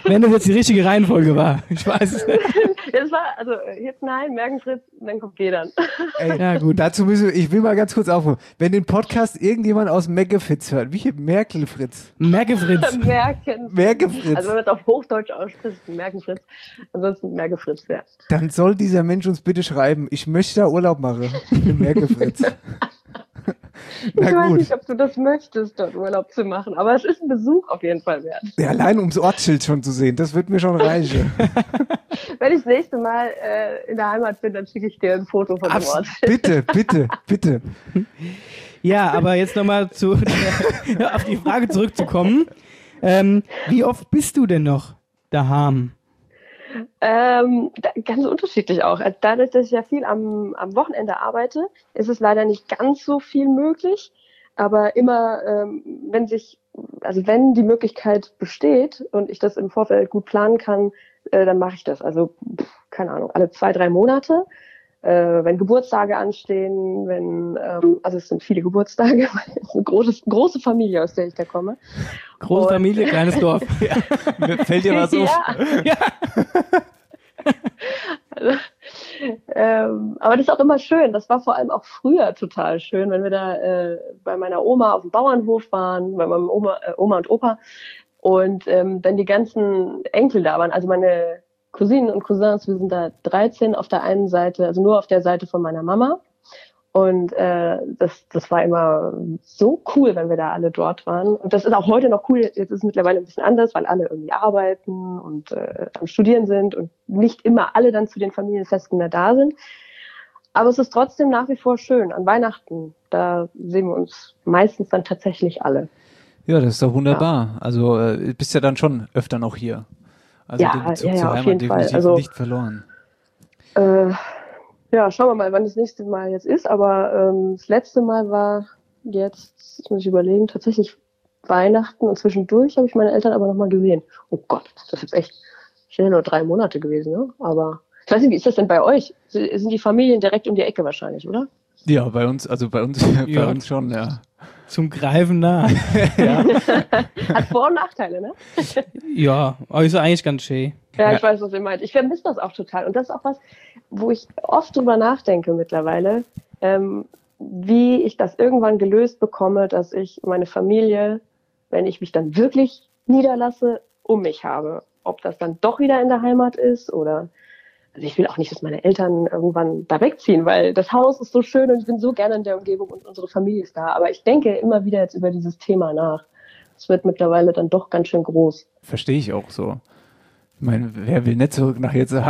Wenn das jetzt die richtige Reihenfolge war. Ich weiß es nicht. Das war, also jetzt nein, Merkenfritz, dann kommt Gedern. Ey, Ja, gut. Dazu müssen wir, ich will mal ganz kurz aufrufen. Wenn den Podcast irgendjemand aus Merkefritz hört, wie hier Merkelfritz. Merkefritz. Merken. Merkefritz. Also wenn man es auf Hochdeutsch ausspricht, Merkenfritz. Ansonsten Merkefritz, ja. Dann soll dieser Mensch uns bitte schreiben, ich möchte da Urlaub machen. In Merkefritz. Ich Na weiß gut. nicht, ob du das möchtest, dort Urlaub zu machen, aber es ist ein Besuch auf jeden Fall wert. Ja, allein ums Ortsschild schon zu sehen, das wird mir schon reichen. Wenn ich das nächste Mal äh, in der Heimat bin, dann schicke ich dir ein Foto von dem Abs- Ort. bitte, bitte, bitte. Ja, aber jetzt nochmal zu, auf die Frage zurückzukommen. Ähm, wie oft bist du denn noch daheim? Ähm, da, ganz unterschiedlich auch. Also dadurch, dass ich ja viel am, am Wochenende arbeite, ist es leider nicht ganz so viel möglich. Aber immer, ähm, wenn sich, also wenn die Möglichkeit besteht und ich das im Vorfeld gut planen kann, äh, dann mache ich das. Also, pff, keine Ahnung, alle zwei, drei Monate. Äh, wenn Geburtstage anstehen, wenn, ähm, also es sind viele Geburtstage, weil es ist eine große, große Familie, aus der ich da komme. Große Und- Familie, kleines Dorf. Fällt dir was auf? Ja. Also, ähm, aber das ist auch immer schön. Das war vor allem auch früher total schön, wenn wir da äh, bei meiner Oma auf dem Bauernhof waren, bei meinem Oma, äh, Oma und Opa und ähm, dann die ganzen Enkel da waren. Also meine Cousinen und Cousins, wir sind da dreizehn auf der einen Seite, also nur auf der Seite von meiner Mama. Und äh, das, das war immer so cool, wenn wir da alle dort waren. Und das ist auch heute noch cool. Jetzt ist es mittlerweile ein bisschen anders, weil alle irgendwie arbeiten und äh, am Studieren sind und nicht immer alle dann zu den Familienfesten mehr da sind. Aber es ist trotzdem nach wie vor schön. An Weihnachten, da sehen wir uns meistens dann tatsächlich alle. Ja, das ist doch wunderbar. Also äh, bist ja dann schon öfter noch hier. Also Ja, den Bezug ja, ja, zur auf Heimat jeden Fall. definitiv Also- nicht verloren. Äh, ja, schauen wir mal, wann das nächste Mal jetzt ist. Aber ähm, das letzte Mal war jetzt, jetzt muss ich überlegen, tatsächlich Weihnachten und zwischendurch habe ich meine Eltern aber nochmal gesehen. Oh Gott, das ist jetzt echt schnell nur drei Monate gewesen, ne? Aber ich weiß nicht, wie ist das denn bei euch? Sind die Familien direkt um die Ecke wahrscheinlich, oder? Ja, bei uns, also bei uns, Ja. bei uns schon, ja. Zum Greifen nah. Hat Vor- und Nachteile, ne? Ja, aber ist eigentlich ganz schön. Ja, Ja. ich weiß, was ihr meint. Ich vermisse das auch total. Und das ist auch was, wo ich oft drüber nachdenke mittlerweile, ähm, wie ich das irgendwann gelöst bekomme, dass ich meine Familie, wenn ich mich dann wirklich niederlasse, um mich habe. Ob das dann doch wieder in der Heimat ist oder, also ich will auch nicht, dass meine Eltern irgendwann da wegziehen, weil das Haus ist so schön und ich bin so gerne in der Umgebung und unsere Familie ist da. Aber ich denke immer wieder jetzt über dieses Thema nach. Es wird mittlerweile dann doch ganz schön groß. Verstehe ich auch so. Ich meine, wer will nicht zurück nach jetzt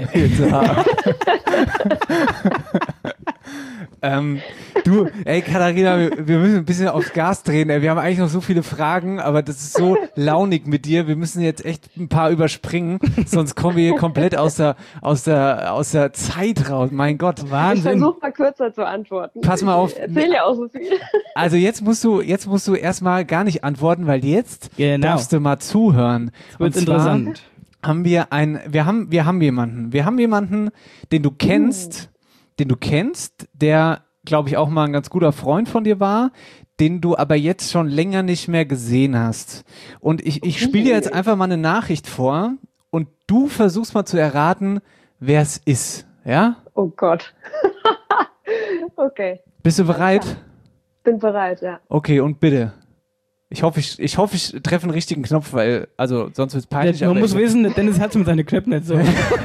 ähm, du, ey Katharina, wir, wir müssen ein bisschen aufs Gas drehen. Ey. Wir haben eigentlich noch so viele Fragen, aber das ist so launig mit dir. Wir müssen jetzt echt ein paar überspringen, sonst kommen wir hier komplett aus der, aus der, aus der Zeit raus. Mein Gott. Ich Wahnsinn. versuche mal kürzer zu antworten. Pass mal auf. Ich erzähle ja auch so viel. Also jetzt musst du, jetzt musst du erstmal gar nicht antworten, weil jetzt Genau. darfst du mal zuhören. Wird Und zwar interessant. haben wir ein, wir haben, wir haben jemanden, wir haben jemanden, den du kennst, den du kennst, der, glaube ich, auch mal ein ganz guter Freund von dir war, den du aber jetzt schon länger nicht mehr gesehen hast. Und ich, ich spiele dir jetzt einfach mal eine Nachricht vor und du versuchst mal zu erraten, wer es ist. Ja? Oh Gott. Okay, Bist du bereit? bin bereit, ja. Okay, und bitte. Ich hoffe, ich, ich hoffe, ich treffe einen richtigen Knopf, weil, also, sonst wird es peinlich. Man aber muss ich, wissen, Dennis hat mit seinen Knöpfen nicht so.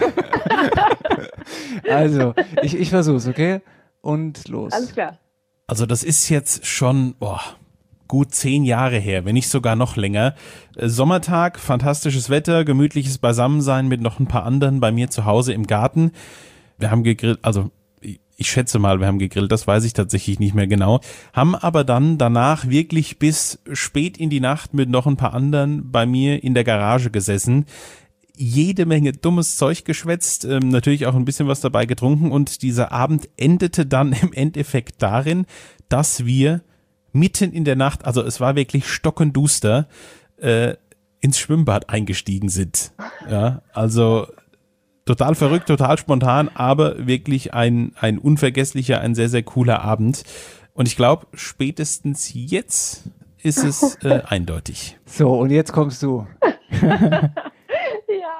Also, ich, ich versuch's, okay? Und los. Alles klar. Also das ist jetzt schon boah, gut zehn Jahre her, wenn nicht sogar noch länger. Äh, Sommertag, fantastisches Wetter, gemütliches Beisammensein mit noch ein paar anderen bei mir zu Hause im Garten. Wir haben gegrillt, also ich, ich schätze mal, wir haben gegrillt, das weiß ich tatsächlich nicht mehr genau. Haben aber dann danach wirklich bis spät in die Nacht mit noch ein paar anderen bei mir in der Garage gesessen. Jede Menge dummes Zeug geschwätzt, ähm, natürlich auch ein bisschen was dabei getrunken und dieser Abend endete dann im Endeffekt darin, dass wir mitten in der Nacht, also es war wirklich stockenduster, äh, ins Schwimmbad eingestiegen sind. Ja, also total verrückt, total spontan, aber wirklich ein, ein unvergesslicher, ein sehr, sehr cooler Abend. Und ich glaube, spätestens jetzt ist es äh, eindeutig. So, und jetzt kommst du.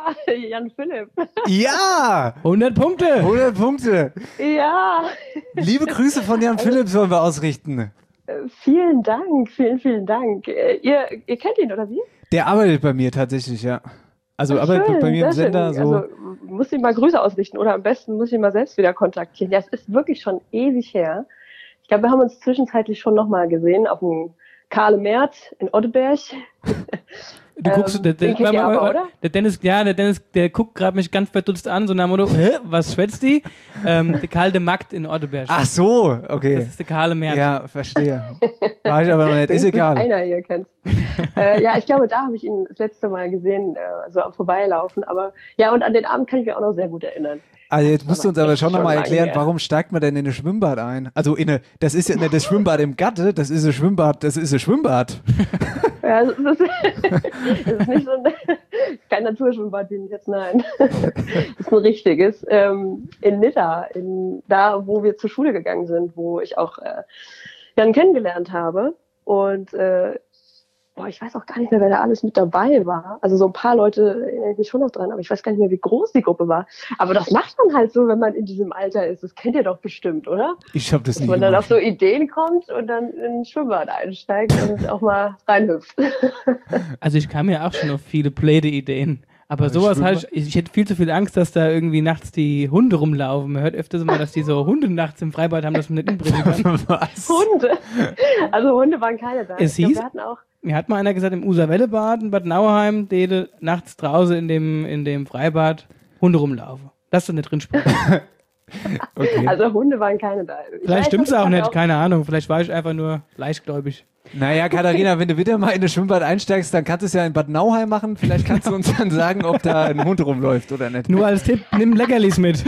Ja, Jan Philipp. Ja! hundert Punkte. hundert Punkte. Ja. Liebe Grüße von Jan Philipp sollen wir ausrichten. Äh, Vielen Dank, vielen, vielen Dank. Äh, Ihr, ihr kennt ihn, oder wie? Der arbeitet bei mir tatsächlich, ja. Also Ach, arbeitet schön, bei mir im sehr Sender schön. so. Also muss ich mal Grüße ausrichten oder am besten muss ich mal selbst wieder kontaktieren. Ja, es ist wirklich schon ewig her. Ich glaube, wir haben uns zwischenzeitlich schon nochmal gesehen auf dem Karle Mert in Otteberg. Du guckst, Ähm, der, der, den kennt ihr aber, oder? der Dennis, ja, der Dennis, der guckt gerade mich ganz verdutzt an, so nach dem Motto, hä, was schwätzt die? Ähm, der Karl de Magd in Orteberg. Ach so, Das okay. ist der Karle Mert. Ja, verstehe. War ich aber noch nicht, ist Wenn egal. Einer hier kennt. äh, ja, ich glaube, da habe ich ihn das letzte Mal gesehen, äh, so am Vorbeilaufen. Aber ja, und an den Abend kann ich mich auch noch sehr gut erinnern. Also jetzt musst du uns aber schon Schon nochmal lange erklären, her. warum steigt man denn in ein Schwimmbad ein? Also in eine, das ist ja nicht das Schwimmbad im Gatte, das ist ein Schwimmbad, das ist ein Schwimmbad. Ja, das ist, das ist nicht so ein, kein Naturschwimmbad, wie jetzt, nein. Das ist ein richtiges. Ähm, in Nidda, in, da, wo wir zur Schule gegangen sind, wo ich auch äh, Jan kennengelernt habe. Und äh, boah, ich weiß auch gar nicht mehr, wer da alles mit dabei war. Also so ein paar Leute erinnere ich mich schon noch dran, aber ich weiß gar nicht mehr, wie groß die Gruppe war. Aber das macht man halt so, wenn man in diesem Alter ist. Das kennt ihr doch bestimmt, oder? Ich hab das Dass nie man dann auf gemacht. so Ideen kommt und dann in ein Schwimmbad einsteigt und auch mal reinhüpft. Also ich kam ja auch schon auf viele blöde Ideen. Aber sowas halt, ich, ich hätte viel zu viel Angst, dass da irgendwie nachts die Hunde rumlaufen. Man hört öfters mal, dass die so Hunde nachts im Freibad haben, dass man nicht inbringen kann. Was? Hunde. Also Hunde waren keine da. Es Ich glaub, hieß- wir hatten auch Mir hat mal einer gesagt, im Userwellebad in Bad Nauheim, die nachts draußen in dem, in dem Freibad Hunde rumlaufen. Lass du nicht drin sprechen. Okay. Also Hunde waren keine da. Ich Vielleicht weiß, stimmt's ich auch hatte nicht, keine Ahnung. Vielleicht war ich einfach nur leichtgläubig. Naja, Katharina, wenn du wieder mal in das Schwimmbad einsteigst, dann kannst du es ja in Bad Nauheim machen. Vielleicht kannst du uns dann sagen, ob da ein Hund rumläuft oder nicht. Nur als Tipp, nimm Leckerlis mit.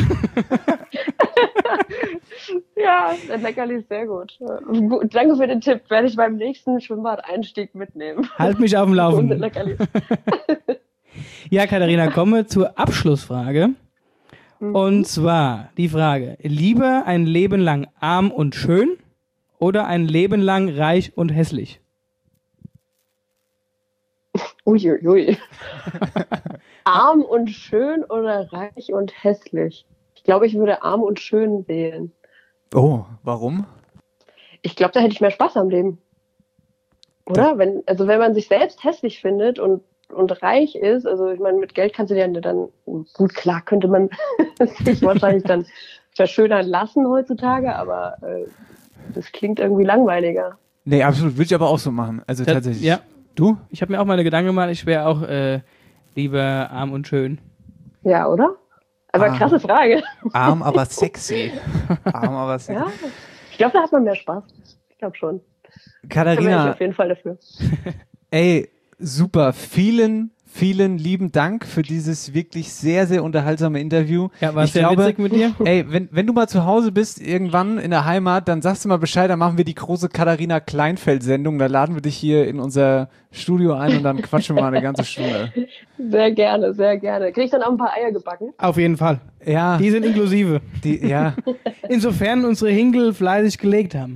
Ja, der Leckerli ist sehr gut. gut. Danke für den Tipp. Werde ich beim nächsten Schwimmbad-Einstieg mitnehmen. Halt mich auf dem Hunde Laufen. Leckerlis. Ja, Katharina, kommen wir zur Abschlussfrage. Und zwar die Frage, lieber ein Leben lang arm und schön oder ein Leben lang reich und hässlich? Uiuiui. Arm und schön oder reich und hässlich? Ich glaube, ich würde arm und schön wählen. Oh, warum? Ich glaube, da hätte ich mehr Spaß am Leben. Oder? Wenn, also wenn man sich selbst hässlich findet und, und reich ist, also ich meine, mit Geld kannst du dir dann, gut, klar könnte man sich wahrscheinlich dann verschönern lassen heutzutage, aber äh, das klingt irgendwie langweiliger. Nee, absolut. Würde ich aber auch so machen. Also Das- tatsächlich. ja. Du? Ich habe mir auch mal eine Gedanken gemacht, ich wäre auch äh, lieber arm und schön. Ja, oder? Aber Ah. krasse Frage. Arm, aber sexy. Arm, aber sexy. Ja, ich glaube, da hat man mehr Spaß. Ich glaube schon. Da wäre ich Katharina, auf jeden Fall dafür. ey, super. Vielen, vielen lieben Dank für dieses wirklich sehr, sehr unterhaltsame Interview. Ja, war Ich sehr glaube, witzig mit dir. Ey, wenn, wenn du mal zu Hause bist, irgendwann in der Heimat, dann sagst du mal Bescheid, dann machen wir die große Katharina Kleinfeld-Sendung. Da laden wir dich hier in unser Studio ein und dann quatschen wir mal eine ganze Stunde. Sehr gerne, sehr gerne. Krieg ich dann auch ein paar Eier gebacken? Auf jeden Fall. Ja, Die sind inklusive. die, ja. Insofern unsere Hinkel fleißig gelegt haben.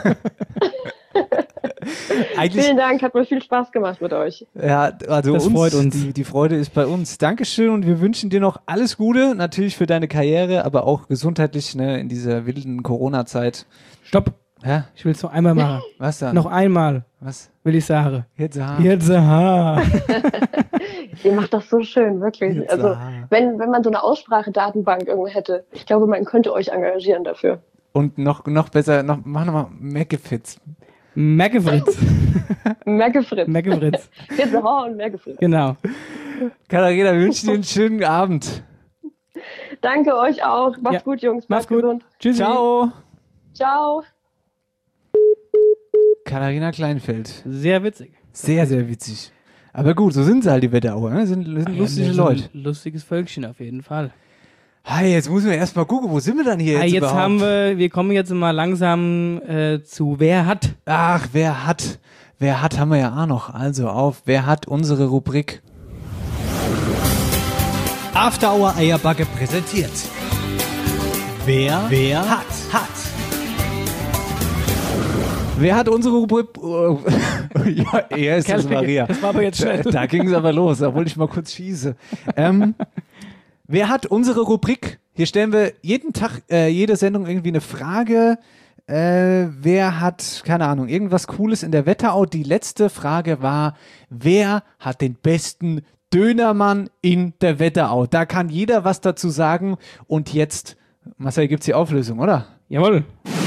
Eigentlich, Vielen Dank, hat mir viel Spaß gemacht mit euch. ja, also Das uns, freut uns. Die, die Freude ist bei uns. Dankeschön und wir wünschen dir noch alles Gute, natürlich für deine Karriere, aber auch gesundheitlich, ne, in dieser wilden Corona-Zeit. Stopp. Ja, Ich will es noch einmal machen. was dann? Noch einmal Was? will ich sagen. Jetzt, ah. Jetzt, aha. Ihr macht das so schön, wirklich. Jetzt, Also, ah. wenn, wenn man so eine Aussprachedatenbank irgendwo hätte, ich glaube, man könnte euch engagieren dafür. Und noch, noch besser, noch, mach nochmal Mackefitz. Merkefritz. Merkefritz. Merkefritz. Jetzt Horror und Merkefritz. Genau. Katharina, wir wünschen dir einen schönen Abend. Danke euch auch. Macht's Ja. gut, Jungs. Mach's Bleibt gut. gesund. Tschüssi. Ciao. Ciao. Katharina Kleinfeld. Sehr witzig. Sehr, sehr witzig. Aber gut, so sind sie halt, die Wetterauer. Ne? Sind, sind Ah, lustige ja, so ein Leute. Lustiges Völkchen auf jeden Fall. Hi, jetzt müssen wir erstmal gucken, wo sind wir dann hier Ah, jetzt jetzt überhaupt? haben wir, wir kommen jetzt mal langsam äh, zu Wer hat. Ach, wer hat? Wer hat, haben wir ja auch noch. Also auf, wer hat unsere Rubrik? After Hour Eierbacke präsentiert. Wer, wer hat, hat. Wer hat unsere Rubrik... ja, er ist es, Maria. Das war aber jetzt schnell. Da, da ging es aber los, da wollte ich mal kurz schießen. Ähm, wer hat unsere Rubrik? Hier stellen wir jeden Tag, äh, jede Sendung irgendwie eine Frage. Äh, wer hat, keine Ahnung, irgendwas Cooles in der Wetterau? Die letzte Frage war, wer hat den besten Dönermann in der Wetterau? Da kann jeder was dazu sagen. Und jetzt, Marcel, gibt's die Auflösung, oder? Jawohl.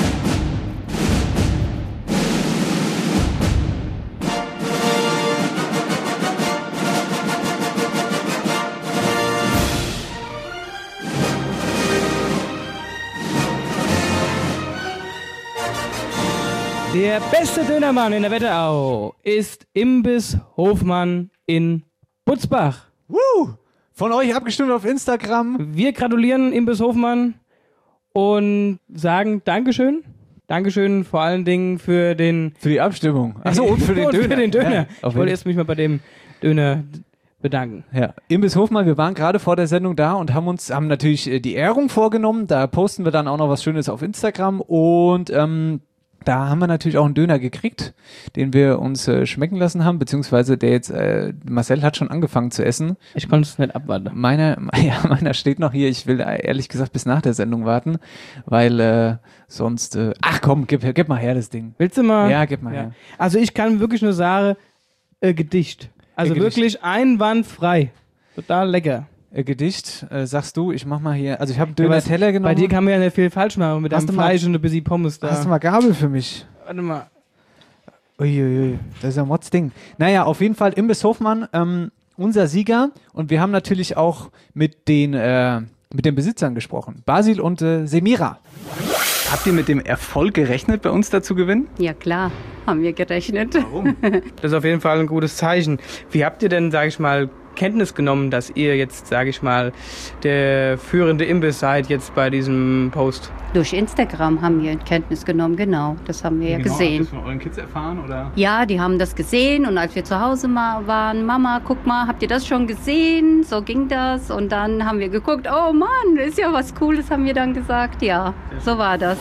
Der beste Dönermann in der Wetterau ist Imbiss Hofmann in Butzbach. Woo! Von euch abgestimmt auf Instagram. Wir gratulieren Imbiss Hofmann und sagen Dankeschön. Dankeschön vor allen Dingen für den... Für die Abstimmung. Achso, und für den und Döner. Für den Döner. Ja, ich wollte erst mich mal bei dem Döner bedanken. Ja, Imbiss Hofmann, wir waren gerade vor der Sendung da und haben uns, haben natürlich äh, die Ehrung vorgenommen. Da posten wir dann auch noch was Schönes auf Instagram und ähm, da haben wir natürlich auch einen Döner gekriegt, den wir uns äh, schmecken lassen haben, beziehungsweise der jetzt, äh, Marcel hat schon angefangen zu essen. Ich konnte es nicht abwarten. Meiner, ja, meiner steht noch hier. Ich will äh, ehrlich gesagt bis nach der Sendung warten, weil äh, sonst, äh, ach komm, gib, gib mal her das Ding. Willst du mal? Ja, gib mal ja. her. Also ich kann wirklich nur sagen, äh, Gedicht. Also Äh, Gedicht. wirklich einwandfrei. Total lecker. Äh, Gedicht, äh, sagst du, ich mach mal hier, also ich habe einen Döner-Teller genommen. Bei dir kann man ja nicht viel falsch machen mit Hast deinem du mal- Fleisch und ein bisschen Pommes da. Hast du mal Gabel für mich? Warte mal. Uiuiui, das ist ja Mods Ding. Naja, auf jeden Fall Imbiss Hofmann, ähm, unser Sieger. Und wir haben natürlich auch mit den, äh, mit den Besitzern gesprochen. Basil und äh, Semira. Habt ihr mit dem Erfolg gerechnet, bei uns da zu gewinnen? Ja klar, haben wir gerechnet. Warum? Das ist auf jeden Fall ein gutes Zeichen. Wie habt ihr denn, sage ich mal, Kenntnis genommen, dass ihr jetzt, sage ich mal, der führende Imbiss seid jetzt bei diesem Post? Durch Instagram haben wir Kenntnis genommen, genau. Das haben wir ja gesehen. Habt ihr von euren Kids erfahren, oder? Ja, die haben das gesehen und als wir zu Hause mal waren, Mama, guck mal, habt ihr das schon gesehen? So ging das und dann haben wir geguckt, oh Mann, ist ja was Cooles, haben wir dann gesagt. Ja, so war das.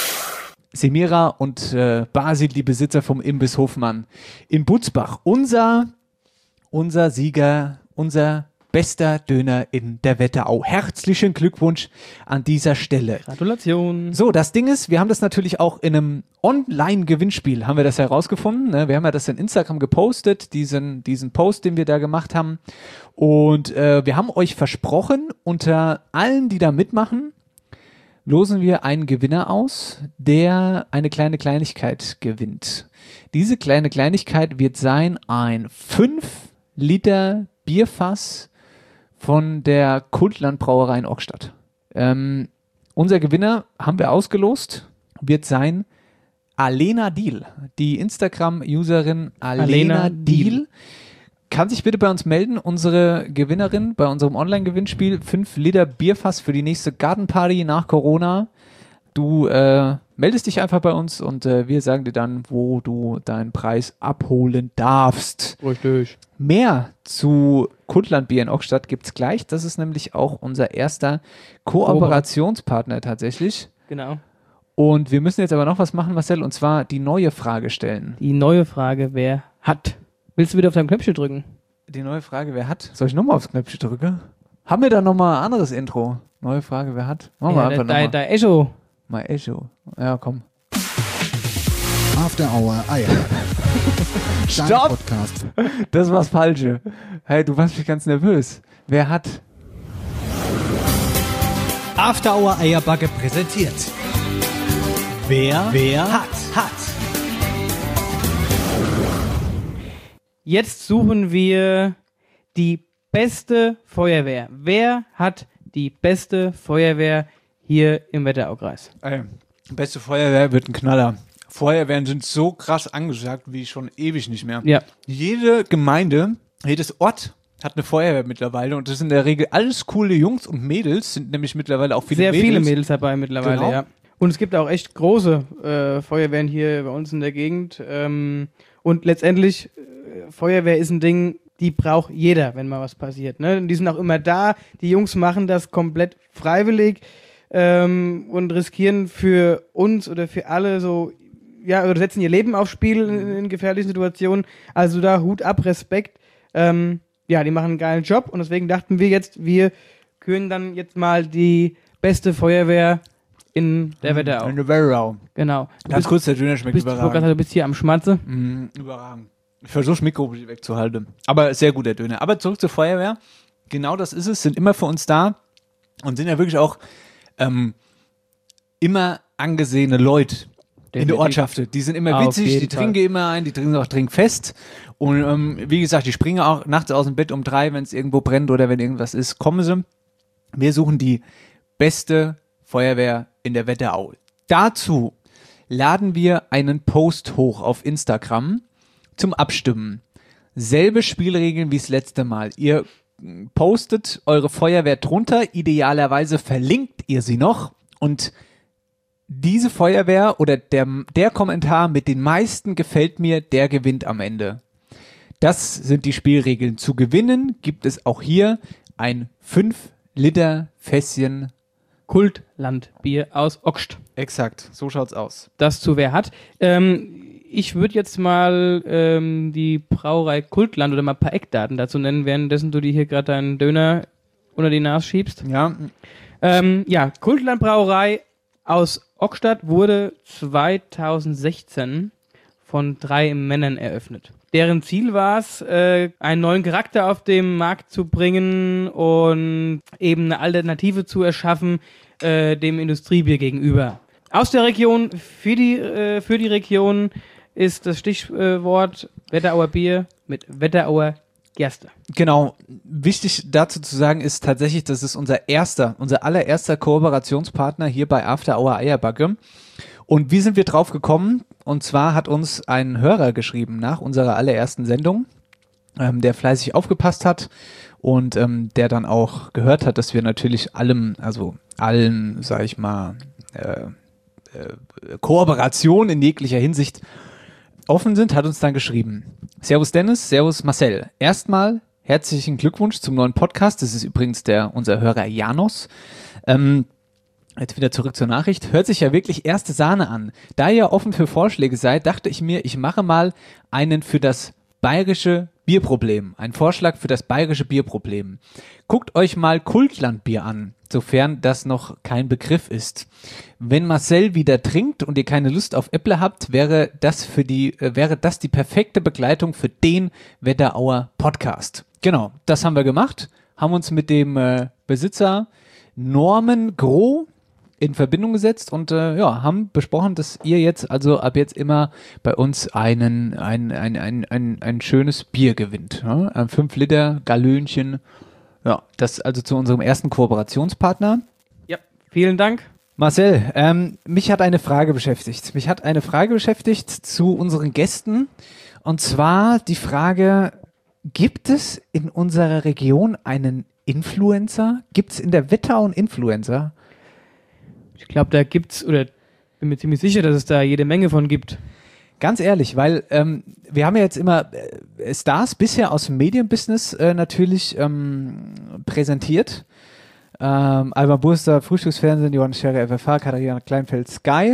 Semira und äh, Basil, die Besitzer vom Imbiss Hofmann in Butzbach. Unser, unser Sieger, unser bester Döner in der Wetterau. Herzlichen Glückwunsch an dieser Stelle. Gratulation. So, das Ding ist, wir haben das natürlich auch in einem Online-Gewinnspiel, haben wir das herausgefunden. Ne? Wir haben ja das in Instagram gepostet, diesen, diesen Post, den wir da gemacht haben. Und äh, wir haben euch versprochen, unter allen, die da mitmachen, losen wir einen Gewinner aus, der eine kleine Kleinigkeit gewinnt. Diese kleine Kleinigkeit wird sein ein fünf Liter Bierfass von der Kultland-Brauerei in Ockstadt. Ähm, unser Gewinner haben wir ausgelost, wird sein Alena Deal. Die Instagram-Userin Alena, Alena Deal. Deal. Kann sich bitte bei uns melden, unsere Gewinnerin bei unserem Online-Gewinnspiel. fünf Liter Bierfass für die nächste Gartenparty nach Corona. Du äh, meldest dich einfach bei uns und äh, wir sagen dir dann, wo du deinen Preis abholen darfst. Richtig. Mehr zu Kultlandbier in Ockstadt gibt's gleich. Das ist nämlich auch unser erster Kooperationspartner tatsächlich. Genau. Und wir müssen jetzt aber noch was machen, Marcel, und zwar die neue Frage stellen. Die neue Frage, wer hat? Willst du wieder auf dein Knöpfchen drücken? Die neue Frage, wer hat? Soll ich nochmal aufs Knöpfchen drücken? Haben wir da nochmal ein anderes Intro? Neue Frage, wer hat? Machen wir Ja, einfach da, nochmal. da Echo. Mal Echo. Ja, komm. After Hour Eier. Dein Stopp! Podcast. Das war's Falsche. Hey, du machst mich ganz nervös. Wer hat? After Hour Eierbacke präsentiert. Wer, wer hat, hat. Jetzt suchen wir die beste Feuerwehr. Wer hat die beste Feuerwehr hier im Wetteraukreis? Ey, beste Feuerwehr wird ein Knaller. Feuerwehren sind so krass angesagt wie schon ewig nicht mehr. Ja. Jede Gemeinde, jedes Ort hat eine Feuerwehr mittlerweile und das sind in der Regel alles coole Jungs und Mädels, sind nämlich mittlerweile auch viele Sehr Mädels. viele Mädels dabei mittlerweile, Genau. ja. Und es gibt auch echt große äh, Feuerwehren hier bei uns in der Gegend. Ähm, und letztendlich, äh, Feuerwehr ist ein Ding, die braucht jeder, wenn mal was passiert. Ne? Und die sind auch immer da. Die Jungs machen das komplett freiwillig ähm, und riskieren für uns oder für alle so ja, oder setzen ihr Leben aufs Spiel in, in gefährlichen Situationen. Also da Hut ab, Respekt. Ähm, ja, die machen einen geilen Job und deswegen dachten wir jetzt, wir küren dann jetzt mal die beste Feuerwehr in der Wetterau. In der Wetterau. Genau. Du Ganz bist, kurz, der Döner schmeckt bist, überragend. Du bist hier am Schmatze. Mm, überragend. Ich versuche das Mikro wegzuhalten. Aber sehr gut, der Döner. Aber zurück zur Feuerwehr. Genau das ist es. Sind immer für uns da und sind ja wirklich auch ähm, immer angesehene Leute in der Ortschaft. Die sind immer Auf witzig, jeden die trinken immer ein, die trinken auch trinkfest. Und ähm, wie gesagt, die springen auch nachts aus dem Bett um drei, wenn es irgendwo brennt oder wenn irgendwas ist, kommen sie. Wir suchen die beste Feuerwehr in der Wetterau. Dazu laden wir einen Post hoch auf Instagram zum Abstimmen. Selbe Spielregeln wie das letzte Mal. Ihr postet eure Feuerwehr drunter, idealerweise verlinkt ihr sie noch und diese Feuerwehr oder der, der Kommentar mit den meisten gefällt mir, der gewinnt am Ende. Das sind die Spielregeln. Zu gewinnen gibt es auch hier ein fünf Liter Fässchen Kultlandbier aus Oxt. Exakt, so schaut's aus. Das zu wer hat. Ähm, ich würde jetzt mal ähm, die Brauerei Kultland oder mal ein paar Eckdaten dazu nennen, währenddessen du dir hier gerade deinen Döner unter die Nase schiebst. Ja. Ähm, ja, Kultland Brauerei aus Ockstadt wurde zweitausendsechzehn von drei Männern eröffnet. Deren Ziel war es, äh, einen neuen Charakter auf den Markt zu bringen und eben eine Alternative zu erschaffen äh, dem Industriebier gegenüber. Aus der Region, für die, äh, für die Region ist das Stichwort Wetterauer Bier mit Wetterauer Gerste. Genau. Wichtig dazu zu sagen ist tatsächlich, das ist unser erster, unser allererster Kooperationspartner hier bei After Hour Eierbacke. Und wie sind wir drauf gekommen? Und zwar hat uns ein Hörer geschrieben nach unserer allerersten Sendung, ähm, der fleißig aufgepasst hat und ähm, der dann auch gehört hat, dass wir natürlich allem, also allen, sag ich mal, äh, äh, Kooperationen in jeglicher Hinsicht offen sind, hat uns dann geschrieben. Servus Dennis, servus Marcel. Erstmal herzlichen Glückwunsch zum neuen Podcast. Das ist übrigens der unser Hörer Janos. Ähm, Jetzt wieder zurück zur Nachricht. Hört sich ja wirklich erste Sahne an. Da ihr offen für Vorschläge seid, dachte ich mir, ich mache mal einen für das bayerische Bierproblem. Ein Vorschlag für das bayerische Bierproblem. Guckt euch mal Kultlandbier an, sofern das noch kein Begriff ist. Wenn Marcel wieder trinkt und ihr keine Lust auf Äpple habt, wäre das für die, äh, wäre das die perfekte Begleitung für den Wetterauer Podcast. Genau, das haben wir gemacht. Haben uns mit dem äh, Besitzer Norman Groh in Verbindung gesetzt und äh, ja, haben besprochen, dass ihr jetzt also ab jetzt immer bei uns einen, ein, ein, ein, ein, ein schönes Bier gewinnt. Ja? Ein fünf Liter Galönchen. Ja, das also zu unserem ersten Kooperationspartner. Ja, vielen Dank. Marcel, ähm, mich hat eine Frage beschäftigt. Mich hat eine Frage beschäftigt zu unseren Gästen und zwar die Frage, gibt es in unserer Region einen Influencer? Gibt es in der Wetterau einen Influencer? Ich glaube, da gibt's, oder bin mir ziemlich sicher, dass es da jede Menge von gibt. Ganz ehrlich, weil ähm, wir haben ja jetzt immer äh, Stars bisher aus dem Medienbusiness äh, natürlich ähm, präsentiert. Ähm, Alba Burster, Frühstücksfernsehen, Johannes Scherer, F F H, Katharina Kleinfeld, Sky.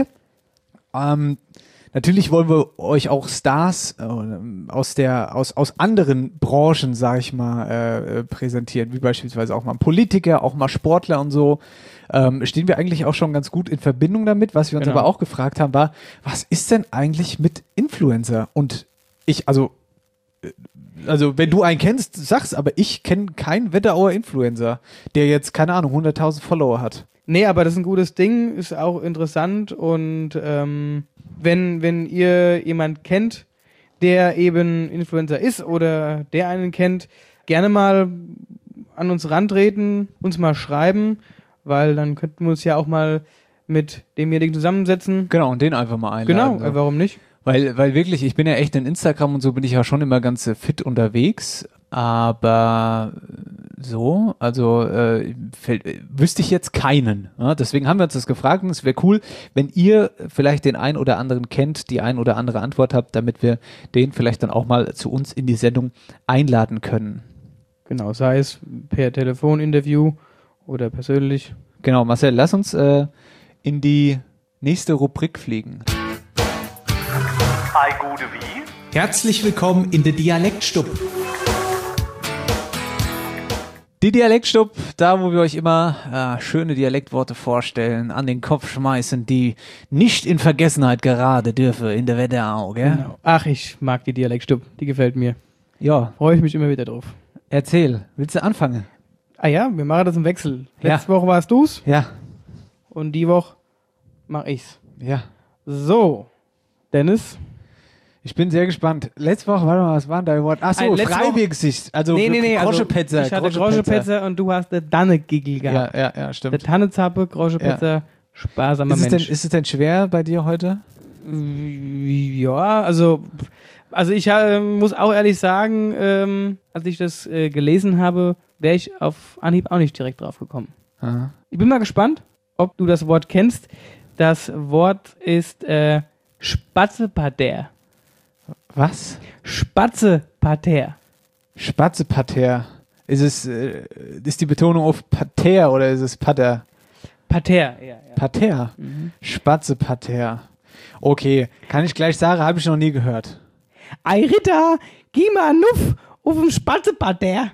Ähm, natürlich wollen wir euch auch Stars äh, aus der aus aus anderen Branchen, sag ich mal, äh, präsentieren, wie beispielsweise auch mal Politiker, auch mal Sportler und so. Ähm, stehen wir eigentlich auch schon ganz gut in Verbindung damit. Was wir uns Genau. aber auch gefragt haben, war, was ist denn eigentlich mit Influencer? Und ich, also, äh, also wenn du einen kennst, sag's, aber ich kenne keinen Wetterauer Influencer, der jetzt, keine Ahnung, hunderttausend Follower hat. Nee, aber das ist ein gutes Ding, ist auch interessant und ähm, wenn, wenn ihr jemand kennt, der eben Influencer ist oder der einen kennt, gerne mal an uns rantreten, uns mal schreiben, weil dann könnten wir uns ja auch mal mit demjenigen zusammensetzen. Genau, und den einfach mal einladen. Genau, so. äh, warum nicht? Weil, weil wirklich, ich bin ja echt in Instagram und so bin ich ja schon immer ganz äh, fit unterwegs, aber so, also äh, fällt, äh, wüsste ich jetzt keinen. Ja? Deswegen haben wir uns das gefragt und es wäre cool, wenn ihr vielleicht den einen oder anderen kennt, die ein oder andere Antwort habt, damit wir den vielleicht dann auch mal zu uns in die Sendung einladen können. Genau, sei es per Telefoninterview oder persönlich. Genau, Marcel, lass uns äh, in die nächste Rubrik fliegen. Ei gute wie? Herzlich willkommen in der Dialektstub. Die Dialektstub, da wo wir euch immer äh, schöne Dialektworte vorstellen, an den Kopf schmeißen, die nicht in Vergessenheit gerade dürfen in der Wetterau, gell? Genau. Ach, ich mag die Dialektstub, die gefällt mir. Ja. Freue ich mich immer wieder drauf. Erzähl, willst du anfangen? Ah ja, wir machen das im Wechsel. Letzte Ja. Woche warst du's Ja. und die Woche mach ich's. Ja. So, Dennis. Ich bin sehr gespannt. Letzte Woche, warte mal, was war denn dein Wort? Achso, Äh, letzte Woche- Freibiergesicht. Also nee, nee, nee. Also Groschepetzer. ich hatte Groschepetzer und du hast der Danne-Gigel Ja, gehabt. ja, ja, stimmt. Der Tannezappe, Groschepetzer, sparsamer Ist es, Mensch. denn, ist es denn schwer bei dir heute? Ja, also, also ich äh, muss auch ehrlich sagen, ähm, als ich das äh, gelesen habe, wäre ich auf Anhieb auch nicht direkt drauf gekommen. Aha. Ich bin mal gespannt, ob du das Wort kennst. Das Wort ist äh, Spatzeparterre. Was? Spatzeparterre. Spatzeparterre. Ist es, äh, ist die Betonung auf Parterre oder ist es Pater? Parterre, ja. ja. Parterre. Mhm. Spatzeparterre. Okay, kann ich gleich sagen, habe ich noch nie gehört. Ei Ritter, geh mal nuff auf dem Spatzeparterre.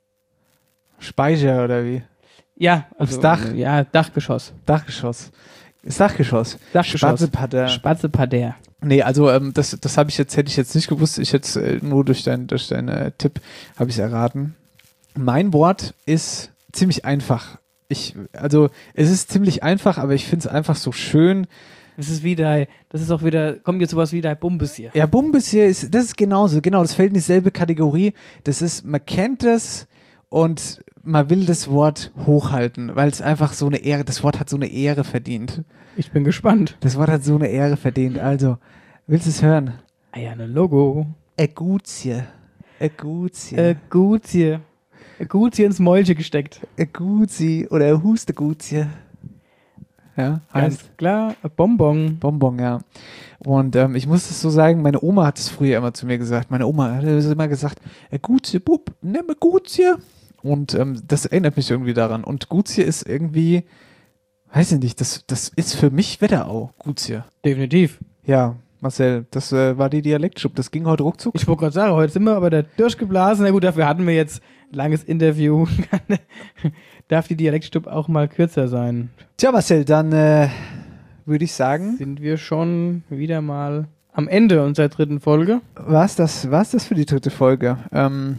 Speicher oder wie? Ja, Aufs Dach? Ja, Dachgeschoss. Dachgeschoss. Das Dachgeschoss. Dachgeschoss. Spatzeparterre. Spatzeparterre. Nee, also ähm, das, das habe ich jetzt, hätte ich jetzt nicht gewusst. Ich hätte äh, nur durch deinen durch dein, äh, Tipp habe ich es erraten. Mein Wort ist ziemlich einfach. Ich, also es ist ziemlich einfach, aber ich finde es einfach so schön. Das ist wieder, das ist auch wieder, kommt jetzt sowas wie dein Bumbes hier. Ja, Bumbes hier ist, das ist genauso, genau, das fällt in dieselbe Kategorie. Das ist, man kennt das und man will das Wort hochhalten, weil es einfach so eine Ehre, das Wort hat so eine Ehre verdient. Ich bin gespannt. Das Wort hat so eine Ehre verdient. Also, willst du es hören? Ah ja, ein Logo. Ä Gutie. Ä Gutie. Äh, Gutie. Äh, Gutie ins Mäulchen gesteckt. Ä Gutie oder Ä Huste Gutie. Ja, heißt Ganz klar, ein Bonbon. Bonbon, ja. Und ähm, ich muss es so sagen, meine Oma hat es früher immer zu mir gesagt. Meine Oma hat es immer gesagt, Ä Gutie, Bub, nimm Ä Gutie. Und ähm, das erinnert mich irgendwie daran. Und Gutie ist irgendwie, weiß ich nicht, das, das ist für mich Wetterau, Gutie. Definitiv. Ja, Marcel, das äh, war die Dialektschub. Das ging heute ruckzuck. Ich wollte gerade sagen, heute sind wir aber da durchgeblasen. Na gut, dafür hatten wir jetzt ein langes Interview. Darf die Dialektstub auch mal kürzer sein? Tja, Marcel, dann äh, würde ich sagen, Sind wir schon wieder mal am Ende unserer dritten Folge. war's das, war's das für die dritte Folge. Ähm,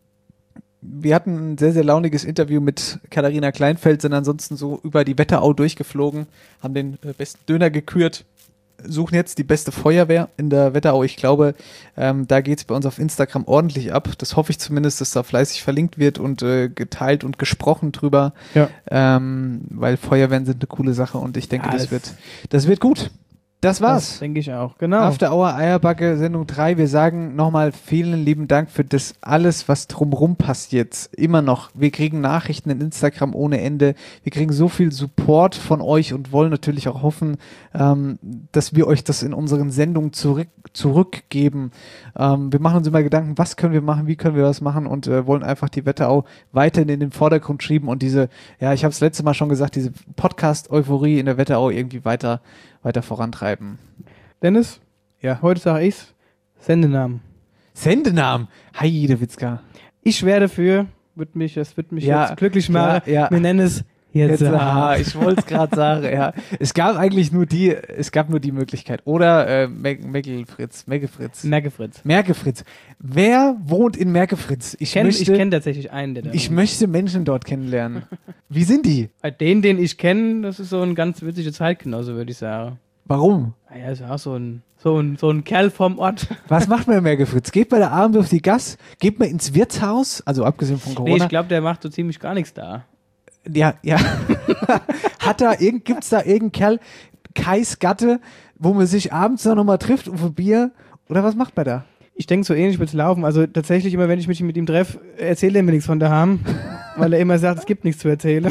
wir hatten ein sehr, sehr launiges Interview mit Katharina Kleinfeld, sind ansonsten so über die Wetterau durchgeflogen, haben den äh, besten Döner gekürt, suchen jetzt die beste Feuerwehr in der Wetterau. Ich glaube, ähm, da geht's bei uns auf Instagram ordentlich ab. Das hoffe ich zumindest, dass da fleißig verlinkt wird und äh, geteilt und gesprochen drüber. Ja. Ähm, weil Feuerwehren sind eine coole Sache und ich denke, Ja, das, das- wird, das wird gut. Das war's. Das denke ich auch, genau. After Hour Eierbacke Sendung drei. Wir sagen nochmal vielen lieben Dank für das alles, was drumrum passiert. Immer noch. Wir kriegen Nachrichten in Instagram ohne Ende. Wir kriegen so viel Support von euch und wollen natürlich auch hoffen, ähm, dass wir euch das in unseren Sendungen zurück, zurückgeben. Ähm, wir machen uns immer Gedanken, was können wir machen, wie können wir was machen und äh, wollen einfach die Wetterau weiterhin in den Vordergrund schieben und diese, ja, ich habe es letzte Mal schon gesagt, diese Podcast-Euphorie in der Wetterau irgendwie weiter weiter vorantreiben. Dennis, Ja. heute sage ich's. Sendenamen. Sendenamen. Heidewitzka. Ich wäre dafür, wird mich, das wird mich Ja, jetzt glücklich ja, machen. ja. Wir nennen es jetzt. Jetzt, aha, ich wollte es gerade sagen, ja. Es gab eigentlich nur die, es gab nur die Möglichkeit. Oder äh, Meckelfritz, Meckefritz. Merkefritz. Merkefritz. Wer wohnt in Merkefritz? Ich Ich kenne möchte, kenn tatsächlich einen, der da ich wohnt. möchte Menschen dort kennenlernen. Wie sind die? Bei Den, den ich kenne, das ist so ein ganz witziger Zeitgenosse, würde ich sagen. Warum? Ah ja, ist auch so ein, so ein, so ein Kerl vom Ort. Was macht man in Merkefritz? Geht bei der Abend auf die Gas? Geht man ins Wirtshaus? Also abgesehen von Nee, Corona. ich glaube, der macht so ziemlich gar nichts da. Ja, ja. Hat da irgend, gibt's da irgendeinen Kerl, Kais Gatte, wo man sich abends noch mal trifft auf ein Bier? Oder was macht man da? Ich denke, so ähnlich wird's laufen. Also tatsächlich, immer wenn ich mich mit ihm treffe, erzählt er mir nichts von daheim, weil er immer sagt, es gibt nichts zu erzählen.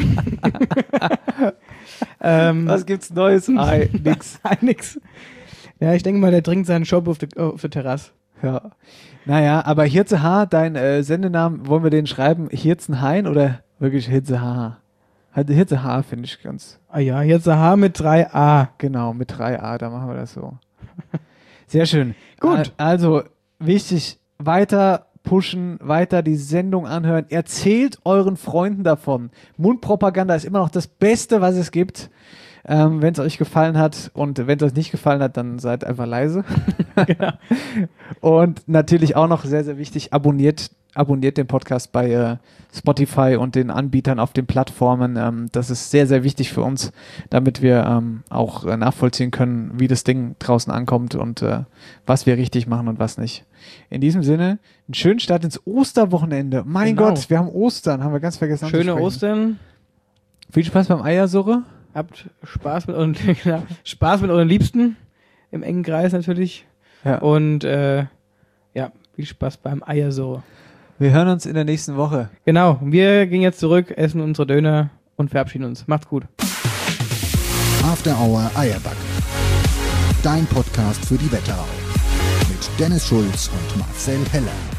ähm, Was gibt's Neues? Ei, nix. Ei, nix. Ja, ich denke mal, der trinkt seinen Shop auf der, auf der Terrasse. Ja. Naja, aber Hirze H, dein äh, Sendenamen, wollen wir den schreiben? Hirzenhain oder wirklich Hirze H? Halt Hirze H finde ich ganz. Ah ja, jetzt H mit drei A. Genau, mit drei A, da machen wir das so. Sehr schön. Gut. Also, wichtig, weiter pushen, weiter die Sendung anhören. Erzählt euren Freunden davon. Mundpropaganda ist immer noch das Beste, was es gibt. Ähm, wenn es euch gefallen hat und wenn es euch nicht gefallen hat, dann seid einfach leise. Genau. Und natürlich auch noch sehr, sehr wichtig, abonniert, abonniert den Podcast bei äh, Spotify und den Anbietern auf den Plattformen. Ähm, das ist sehr, sehr wichtig für uns, damit wir ähm, auch äh, nachvollziehen können, wie das Ding draußen ankommt und äh, was wir richtig machen und was nicht. In diesem Sinne, einen schönen Start ins Osterwochenende. Mein Genau. Gott, wir haben Ostern, haben wir ganz vergessen. Schöne anzusprechen. Ostern. Viel Spaß beim Eiersuche. Habt Spaß mit euren, genau, Spaß mit euren Liebsten. Im engen Kreis natürlich. Ja. Und äh, ja, viel Spaß beim Eiersuche. Wir hören uns in der nächsten Woche. Genau, wir gehen jetzt zurück, essen unsere Döner und verabschieden uns. Macht's gut. After Hour Eierback. Dein Podcast für die Wetterau. Mit Dennis Schulz und Marcel Heller.